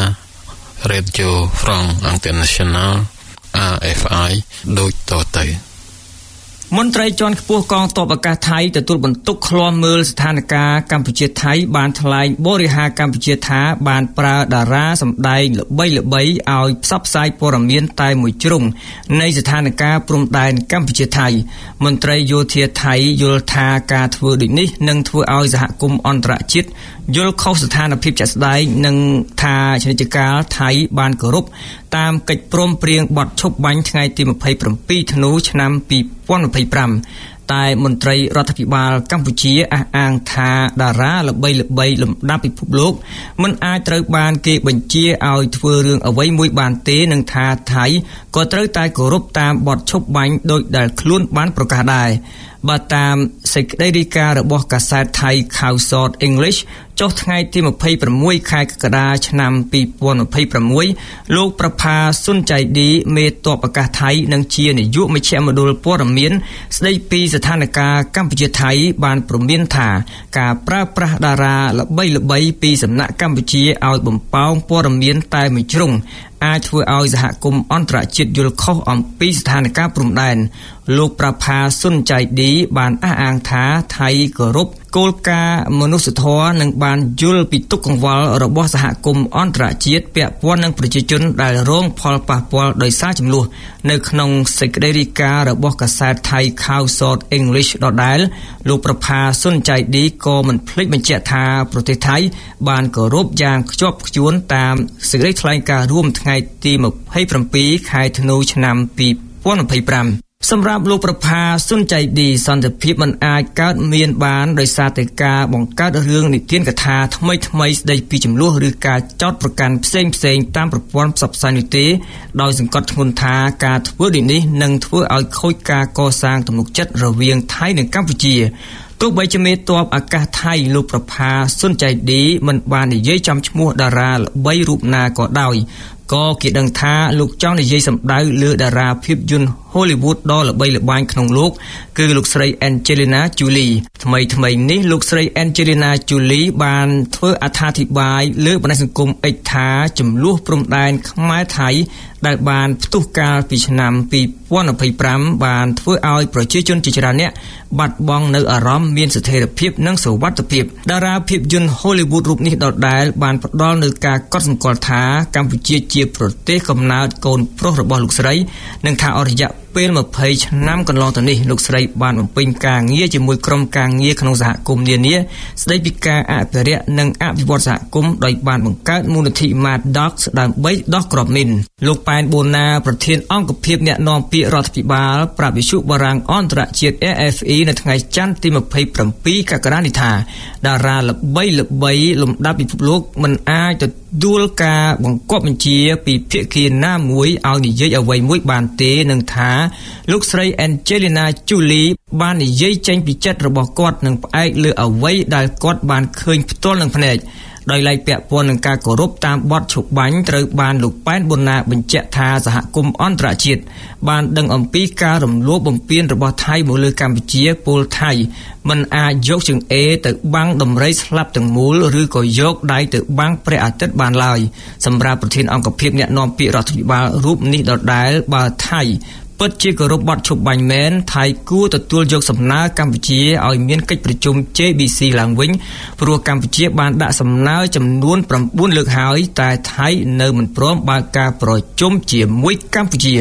Radio France International អារ เอฟ ไอ ដូចតទៅមន្ត្រីជាន់ខ្ពស់កងទ័ពអាកាសថៃទទួលបន្ទុកឃ្លាំមើលស្ថានភាពកម្ពុជាថៃបានថ្លែងបរិហាកម្ពុជាថាបានប្រើតារាសម្ដែងល្បីៗឲ្យផ្សព្វផ្សាយព័ត៌មានតែមួយជ្រុងនៃស្ថានភាពព្រំដែនកម្ពុជាថៃមន្ត្រីយោធាថៃយល់ថាការធ្វើដូចនេះនឹងធ្វើឲ្យសហគមន៍អន្តរជាតិយល់ខុសស្ថានភាពជាក់ស្ដែងនិងថាពាណិជ្ជការថៃបានគោរពតាមកិច្ចព្រមព្រៀងបទឈប់បាញ់ថ្ងៃទីម្ភៃប្រាំពីរធ្នូឆ្នាំពីរពាន់ម្ភៃប្រាំតែមន្ត្រីរដ្ឋាភិបាលកម្ពុជាអះអាងថាតារាល្បីៗលំដាប់ពិភពលោកមិនអាចត្រូវបានគេបញ្ជាឲ្យធ្វើរឿងអ្វីមួយបានទេនិងថាថៃក៏ត្រូវតែគោរពតាមបទឈប់បាញ់ដោយដែលខ្លួនបានប្រកាសដែរបើតាមសេចក្តីរាយការណ៍របស់កាសែតថៃ Khawsort English ចុះថ្ងៃទីម្ភៃប្រាំមួយខែកក្កដាឆ្នាំពីរពាន់ម្ភៃប្រាំមួយលោកប្រផាសុនចៃឌីមេទ័ពអាកាសថៃនិងជានាយកមជ្ឈមណ្ឌលព័ត៌មានស្ដីពីស្ថានភាពកម្ពុជាថៃបានព្រមានថាការប្រើប្រាស់តារាល្បីៗពីសំណាក់កម្ពុជាឲ្យបំផោងព័ត៌មានតែមួយជ្រុងអាចធ្វើឲ្យសហគមន៍អន្តរជាតិយល់ខុសអំពីស្ថានភាពព្រំដែនលោកប្រផាសុនចៃឌីបានអះអាងថាថៃគោរពគោលការណ៍មនុស្សធម៌និងបានយល់ពីទុក្ខកង្វល់របស់សហគមន៍អន្តរជាតិពាក់ព័ន្ធនឹងប្រជាជនដែលរងផលប៉ះពាល់ដោយសារចំនួននៅក្នុងសេចក្តីរាយការណ៍របស់កាសែតថៃ Khawsort English ដដែលលោកប្រផាសុនចៃឌីក៏មិនភ្លេចបញ្ជាក់ថាប្រទេសថៃបានគោរពយ៉ាងខ្ជាប់ខ្ជួនតាមសេចក្តីថ្លែងការណ៍រួមថ្ងៃទីម្ភៃប្រាំពីរខែធ្នូឆ្នាំពីរពាន់ម្ភៃប្រាំសម្រាប់លោកប្រផាសុនចៃឌីសន្តិភាពមិនអាចកើតមានបានដោយសារតែការបង្កើតរឿងនិទានកថាថ្មីថ្មីស្ដីពីចំនួនឬការចោទប្រកាន់ផ្សេងផ្សេងតាមប្រព័ន្ធផ្សព្វផ្សាយនេះទេដោយសង្កត់ធ្ងន់ថាការធ្វើដូចនេះនឹងធ្វើឲ្យខូចការកសាងទំនុកចិត្តរវាងថៃនិងកម្ពុជាទោះបីជាមេទ័ពអាកាសថៃលោកប្រផាសុនចៃឌីមិនបាននិយាយចំឈ្មោះតារាល្បីរូបណាក៏ដោយក៏គេដឹងថាលោកចង់និយាយសម្ដៅលើតារាភាពយន្ត Hollywood ដ៏ល្បីល្បាញក្នុងលោកគឺលោកស្រី Angelina Jolie ថ្មីថ្មីនេះលោកស្រី Angelina Jolie បានធ្វើអត្ថាធិប្បាយលើបណ្ដាញសង្គម X ថាចំនួនព្រំដែនខ្មែរថៃដែលបានផ្ទុះកាលពីឆ្នាំពីរពាន់ម្ភៃប្រាំបានធ្វើឲ្យប្រជាជនជាច្រើនអ្នកបាត់បង់នៅអារម្មណ៍មានស្ថិរភាពនិងសុវត្ថិភាពតារាភាពយន្ត Hollywood រូបនេះដដែលបានផ្ដល់នូវការកត់សម្គាល់ថាកម្ពុជាជាប្រទេសកំណើតកូនប្រុសរបស់លោកស្រីនិងថាអរិយៈពេលម្ភៃឆ្នាំកន្លងទៅនេះលោកស្រីបានបំពេញការងារជាមួយក្រុមការងារក្នុងសហគមន៍នានាស្ដីពីការអភិរក្សនិងអភិវឌ្ឍសហគមន៍ដោយបានបង្កើតមូលនិធិ Mad Dogs ដើម្បីដោះគ្រាប់មីនលោកប៉ែនបូណាប្រធានអង្គភិបអ្នកនាំពាក្យរដ្ឋាភិបាលប្រាប់វិទ្យុបារាំងអន្តរជាតិ A F E នៅថ្ងៃច័ន្ទទីម្ភៃប្រាំពីរកក្កដានេះថាតារាល្បីល្បីលំដាប់ពិភពលោកមិនអាចទទួលការបង្គាប់បញ្ជាពីភាគីណាមួយឲ្យនិយាយអ្វីមួយបានទេនឹងថាលោកស្រី Angelina Jolie បាននិយាយចេញពីចិត្តរបស់គាត់និងផ្អែកលើអ្វីដែលគាត់បានឃើញផ្ទាល់នឹងភ្នែកដោយឡែកពាក់ព័ន្ធនឹងការគោរពតាមបទឈប់បាញ់ត្រូវបានលោកប៉ែនបូណាបញ្ជាក់ថាសហគមន៍អន្តរជាតិបានដឹងអំពីការរំលោភបំពានរបស់ថៃមកលើកម្ពុជាពលថៃមិនអាចយកជើងអេទៅបាំងដំរីស្លាប់ទាំងមូលឬក៏យកដៃទៅបាំងព្រះអាទិត្យបានឡើយសម្រាប់ប្រធានអង្គភិបអ្នកនាំពាក្យរដ្ឋាភិបាលរូបនេះដដែលបើថៃពិតជាគោរពបទឈប់បាញ់មែនថៃគួរទទួលយកសំណើកម្ពុជាឲ្យមានកិច្ចប្រជុំ J B C ឡើងវិញព្រោះកម្ពុជាបានដាក់សំណើចំនួនប្រាំបួនលើកហើយតែថៃនៅមិនព្រមបើកការប្រជុំជាមួយកម្ពុជា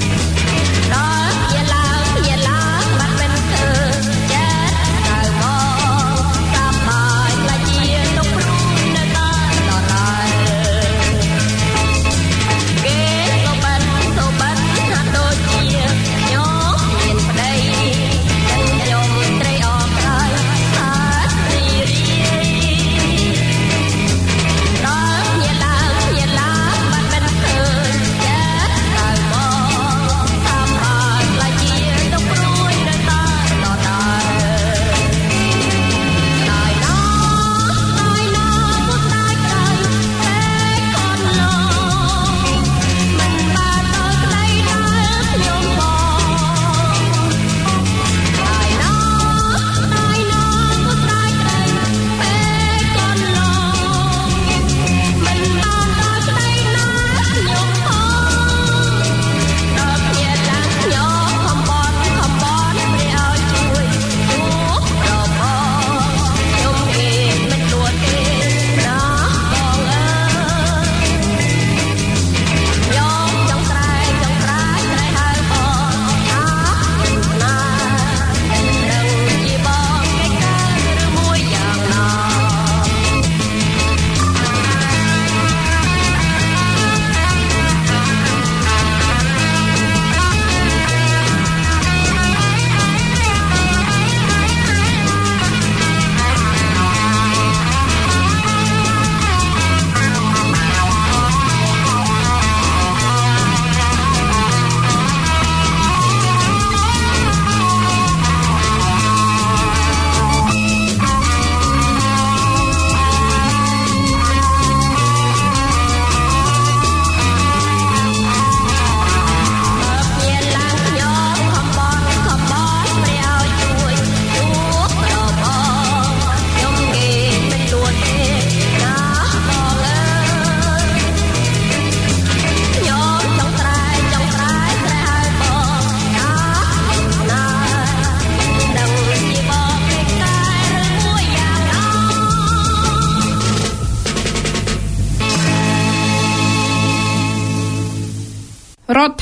ដល់ជាឡើងជាឡើងបាត់មិនធ្វើចិត្ត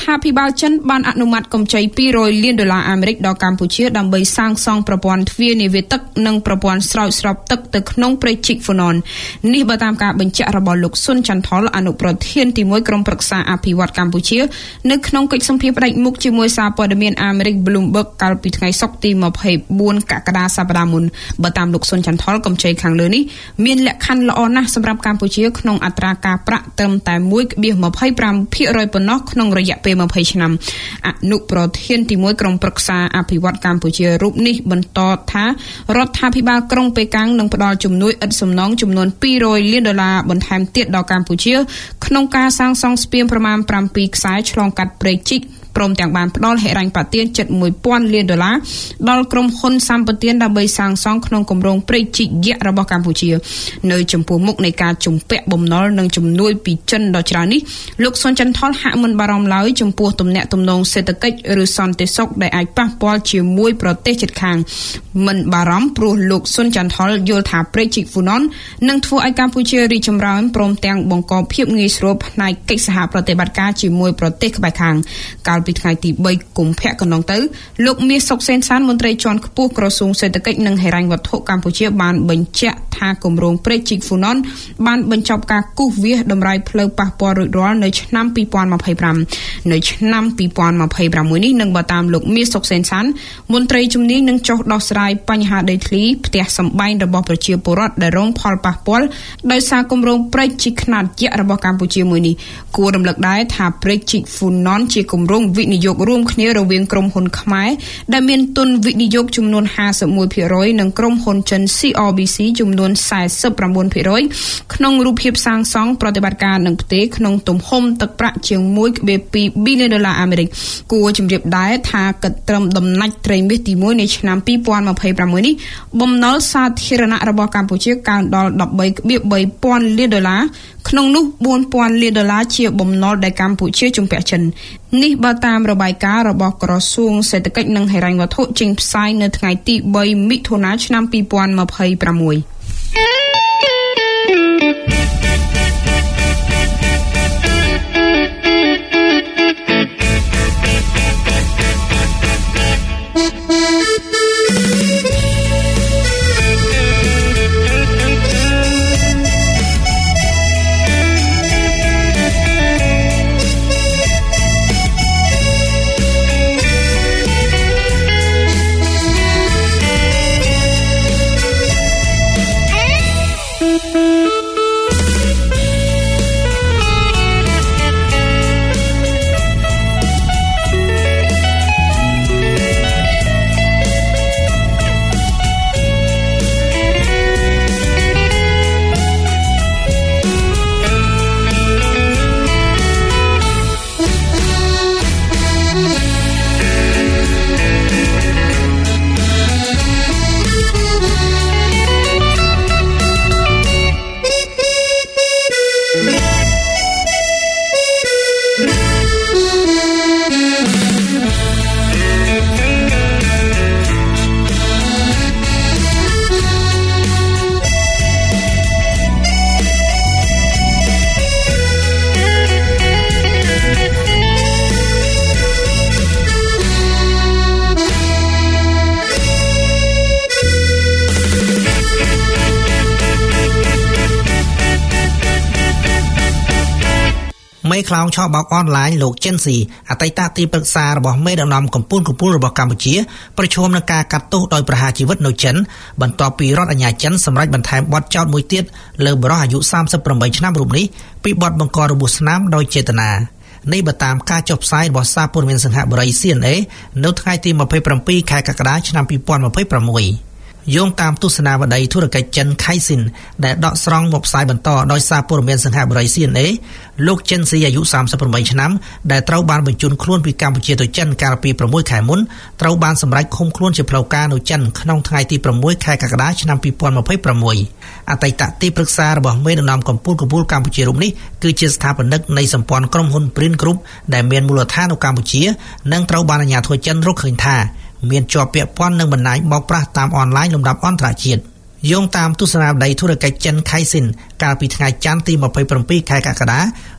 រដ្ឋាភិបាលចិនបានអនុម័តកម្ចីពីររយលានដុល្លារអាមេរិកដល់កម្ពុជាដើម្បីសាងសង់ប្រព័ន្ធទ្វារនាវាទឹកនិងប្រព័ន្ធស្រោចស្រពទឹកទៅក្នុងព្រៃជីកហ្វូណននេះបើតាមការបញ្ជាក់របស់លោកស៊ុនចន្ទថុលអនុប្រធានទីមួយក្រុមប្រឹក្សាអភិវឌ្ឍកម្ពុជានៅក្នុងកិច្ចសម្ភាសន៍ផ្ដាច់មុខជាមួយសារព័ត៌មានអាមេរិក Bloomberg កាលពីថ្ងៃសុក្រទីម្ភៃបួនកក្កដាសប្តាហ៍មុនបើតាមលោកស៊ុនចន្ទថុលកម្ចីខាងលើនេះមានលក្ខខណ្ឌល្អណាស់សម្រាប់កម្ពុជាក្នុងអត្រាការប្រាក់ត្រឹមតែ មួយភាគยี่สิบห้าភាគរយ ប៉ុណ្ណោះក្នុងរយៈពេលยี่สิบឆ្នាំអនុប្រធានទីមួយក្រុមប្រឹក្សាអភិវឌ្ឍកម្ពុជារូបនេះបន្តថារដ្ឋាភិបាលក្រុងប៉េកាំងនឹងផ្ដល់ជំនួយឥតសំណងចំនួនពីររយលានដុល្លារបន្ថែមទៀតដល់កម្ពុជាក្នុងការសាងសង់ស្ពានប្រមាណប្រាំពីរខ្សែឆ្លងកាត់ព្រៃជីកព្រមទាំងបានផ្ដល់ហិរញ្ញប្បទានជិតមួយពាន់លានដុល្លារដល់ក្រុមហ៊ុនសម្បទានដើម្បីសាងសង់ក្នុងគម្រោងព្រៃជីកយក្សរបស់កម្ពុជានៅចំពោះមុខនៃការជំពាក់បំណុលនិងជំនួយពីចិនដ៏ច្រើននេះលោកស៊ុនចន្ទថុលហាក់មិនបារម្ភឡើយចំពោះទំនាក់ទំនងសេដ្ឋកិច្ចឬសន្តិសុខដែលអាចប៉ះពាល់ជាមួយប្រទេសជិតខាងមិនបារម្ភព្រោះលោកស៊ុនចន្ទថុលយល់ថាព្រៃជីកហ្វូណននឹងធ្វើឲ្យកម្ពុជារីកចម្រើនព្រមទាំងបង្កភាពងាយស្រួលផ្នែកកិច្ចសហប្រតិបត្តិការជាមួយប្រទេសក្បែរខាងកាលពីថ្ងៃទីបីកុម្ភៈកន្លងទៅលោកមាស សុកសេនសានមន្ត្រីជាន់ខ្ពស់ក្រសួងសេដ្ឋកិច្ចនិងហិរញ្ញវត្ថុកម្ពុជាបានបញ្ជាក់ថាគម្រោងព្រៃជីកហ្វូណនបានបញ្ចប់ការគូសវាសតម្រៃផ្លូវប៉ះពាល់រួចរាល់នៅឆ្នាំยี่สิบยี่สิบห้าនៅឆ្នាំยี่สิบยี่สิบหกនេះនឹងបើតាមលោកមាស សុកសេនសានមន្ត្រីជំនាញនឹងចុះដោះស្រាយបញ្ហាដីធ្លីផ្ទះសម្បែងរបស់ប្រជាពលរដ្ឋដែលរងផលប៉ះពាល់ដោយសារគម្រោងព្រៃជីកខ្នាតយក្សរបស់កម្ពុជាមួយនេះគួររំលឹកដែរថាព្រៃជីកហ្វូណនជាគម្រោងវិនិយោគរួមគ្នារវាងក្រុមហ៊ុនខ្មែរដែលមានទុនវិនិយោគចំនួនห้าสิบเอ็ดភាគរយនិងក្រុមហ៊ុនចិន ซี อาร์ บี ซี ចំនួនสี่สิบเก้าភាគរយក្នុងរូបភាពសាងសង់ប្រតិបត្តិការនឹងផ្ទេរក្នុងទំហំទឹកប្រាក់ជាង មួយភាគពីរ ប៊ីលានដុល្លារអាមេរិកគួរជម្រាបដែរថាកិត្តិត្រឹមដំណាច់ត្រីមាសទីមួយនៃឆ្នាំยี่สิบยี่สิบหกនេះបំណុលសាធារណៈរបស់កម្ពុជាកើនដល់ដប់បីភាគបីពាន់លានដុល្លារក្នុងនោះបួនពាន់លានដុល្លារជាបំណុលដែលកម្ពុជាជំពាក់ចិននេះបើតាមរបាយការណ៍របស់ក្រសួងសេដ្ឋកិច្ចនិងហិរញ្ញវត្ថុចេញផ្សាយនៅថ្ងៃទីបីមិថុនាឆ្នាំยี่สิบยี่สิบหกមេខ្លោងឆបោកអនឡាញលោកចិនស៊ីអតីតទីប្រឹក្សារបស់មេដឹកនាំកម្ពុជាកម្ពុជារបស់កម្ពុជាប្រឈមនឹងការកាត់ទោសដោយប្រហារជីវិតនៅចិនបន្ទាប់ពីរដ្ឋអាជ្ញាចិនសម្រេចបន្ថែមបទចោទមួយទៀតលើបុរសអាយុសាមសិបប្រាំបីឆ្នាំរូបនេះពីបទបង្ករបួសស្នាមដោយចេតនានេះបើតាមការចុះផ្សាយរបស់សារព័ត៌មានសង្ហបុរី ซี เอ็น เอ នៅថ្ងៃទីยี่สิบเจ็ดខែកក្កដាឆ្នាំยี่สิบยี่สิบหกយោងតាមទស្សនាវដ្តីធុរកិច្ចចិនខៃស៊ីនដែលដកស្រង់មកផ្សាយបន្តដោយសារព័ត៌មានសង្ហបុរី ซี เอ็น เอ លោកចិនស៊ីអាយុសាមសិបប្រាំបីឆ្នាំដែលត្រូវបានបញ្ជូនខ្លួនពីកម្ពុជាទៅចិនកាលពីប្រាំមួយខែមុនត្រូវបានសម្រេចឃុំខ្លួនជាផ្លូវការនៅចិនក្នុងថ្ងៃទីប្រាំមួយខែកក្កដាឆ្នាំยี่สิบยี่สิบหกអតីតទីប្រឹក្សារបស់មេដឹកនាំកម្ពុជាកម្ពុជាកម្ពុជារូបនេះគឺជាស្ថាបនិកនៃសម្ព័ន្ធក្រុមហ៊ុន Print Group ដែលមានមូលដ្ឋាននៅកម្ពុជានិងត្រូវបានអាជ្ញាធរចិនរកឃើញថាមានជាប់ពាក់ព័ន្ធនឹងបណ្ដាញបោកប្រាស់តាមអនឡាញលំដាប់អន្តរជាតិយោងតាមទស្សនាវដ្តីធុរកិច្ចចិនខៃស៊ីនកាលពីថ្ងៃច័ន្ទទីยี่สิบเจ็ดខែកក្កដា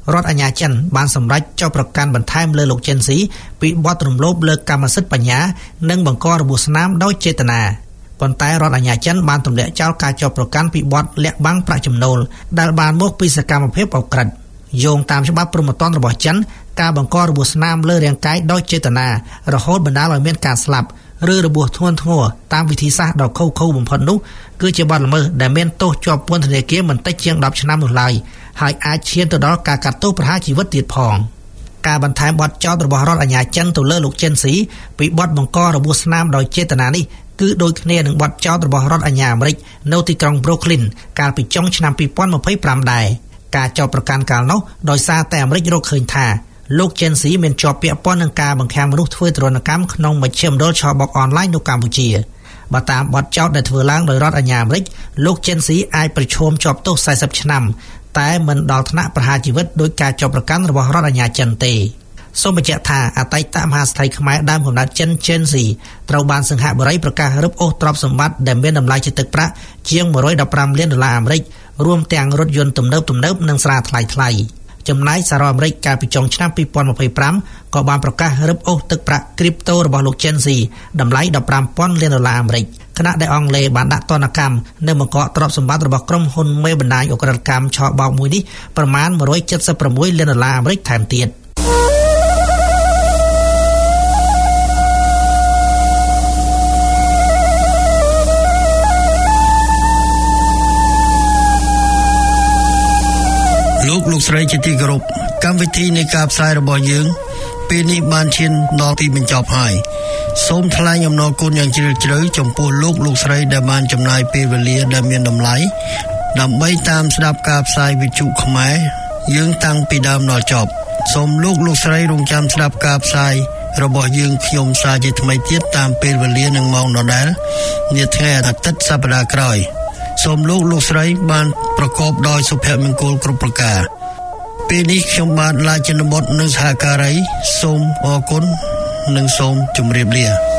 រដ្ឋអាជ្ញាចិនបានសម្រេចចោទប្រកាន់បន្ថែមលើលោកជិនស៊ីពីបទរំលោភលើកម្មសិទ្ធិបញ្ញានិងបង្ករបួសស្នាមដោយចេតនាប៉ុន្តែរដ្ឋអាជ្ញាចិនបានទម្លាក់ចោលការចោទប្រកាន់ពីបទលាក់បាំងប្រាក់ចំណូលដែលបានមកពីសកម្មភាពអក្រិតយោងតាមច្បាប់ព្រហ្មទណ្ឌរបស់ចិនការបង្ករបួសស្នាមលើរាងកាយដោយចេតនារហូតបណ្ដាលឲ្យមានការស្លាប់ឬរបួសធ្ងន់ធ្ងរតាមវិធីសាស្ត្រដ៏ខុសៗបំផុតនោះគឺជាបទល្មើសដែលមានទោសជាប់ពន្ធនាគារមិនតិចជាងដប់ឆ្នាំនោះឡើយហើយអាចឈានទៅដល់ការកាត់ទោសប្រហារជីវិតទៀតផងការបន្ថែមបទចោទរបស់រដ្ឋអាជ្ញាចិនទៅលើលោកជិនស៊ីពីបទបង្ករបួសស្នាមដោយចេតនានេះគឺដូចគ្នានឹងបទចោទរបស់រដ្ឋអាជ្ញាអាមេរិកនៅទីក្រុង Brooklyn កាលពីចុងឆ្នាំពីរពាន់ម្ភៃប្រាំដែរការចោទប្រកាន់កាលនោះដោយសារតែអាមេរិករកឃើញថាលោកជិនស៊ីមានជាប់ពាក់ព័ន្ធនឹងការបង្ខាំមនុស្សធ្វើទរណកម្មក្នុងមជ្ឈមណ្ឌលឆបោកអនឡាញនៅកម្ពុជាបើតាមបទចោទដែលធ្វើឡើងដោយរដ្ឋអាជ្ញាអាមេរិកលោកជិនស៊ីអាចប្រឈមជាប់ទោសสี่สิบឆ្នាំតែមិនដល់ថ្នាក់ប្រហារជីវិតដោយការចោទប្រកាន់របស់រដ្ឋអាជ្ញាចិនទេសូមបញ្ជាក់ថាអតីតមហាស្ថិខ្មែរដើមកំណើតចិនជិនស៊ីត្រូវបានសង្ហបុរីប្រកាសរឹបអូសទ្រព្យសម្បត្តិដែលមានតម្លៃជាទឹកប្រាក់ជាងមួយរយដប់ប្រាំលានដុល្លារអាមេរិករួមទាំងរថយន្តទំនើបទំនើបនិងស្រាថ្លៃថ្លៃចំណែកសហរដ្ឋអាមេរិកកាលពីចុងឆ្នាំពីរពាន់ម្ភៃប្រាំក៏បានប្រកាសរឹបអូសទឹកប្រាក់គ្រីបតូរបស់លោកជិនស៊ីតម្លៃដប់ប្រាំពាន់លានដុល្លារអាមេរិកខណៈដែលអង់គ្លេសបានដាក់ទណ្ឌកម្មនៅបង្កកទ្រព្យសម្បត្តិរបស់ក្រុមហ៊ុនមេបណ្ដាញអក្រិតកម្មឆបោកមួយនេះប្រមាណមួយរយសិបប្រាំលានដុល្លារអាមេរិកថែមទៀតលោកលោកស្រីជាទីគោរពកម្មវិធីនៃការផ្សាយរបស់យើងពេលនេះបានឈានដល់ទីបញ្ចប់ហើយសូមថ្លែងអំណរគុណយ៉ាងជ្រាលជ្រៅចំពោះលោកលោកស្រីដែលបានចំណាយពេលវេលាដែលមានតម្លៃដើម្បីតាមស្ដាប់ការផ្សាយវិទ្យុខ្មែរយើងតាំងពីដើមដល់ចប់សូមលោកលោកស្រីរងចាំស្ដាប់ការផ្សាយរបស់យើងខ្ញុំសាជាថ្មីទៀតតាមពេលវេលានិងម៉ោងដដែលនាថ្ងៃអាទិត្យសប្តាហ៍ក្រោយសូមលោកលោកស្រីបានប្រកបដោយសុភមង្គលគ្រប់ប្រការពេលនេះខ្ញុំបាទឡាយចិនបុត្រនិងសហការីសូមអរគុណនិងសូមជម្រាបលា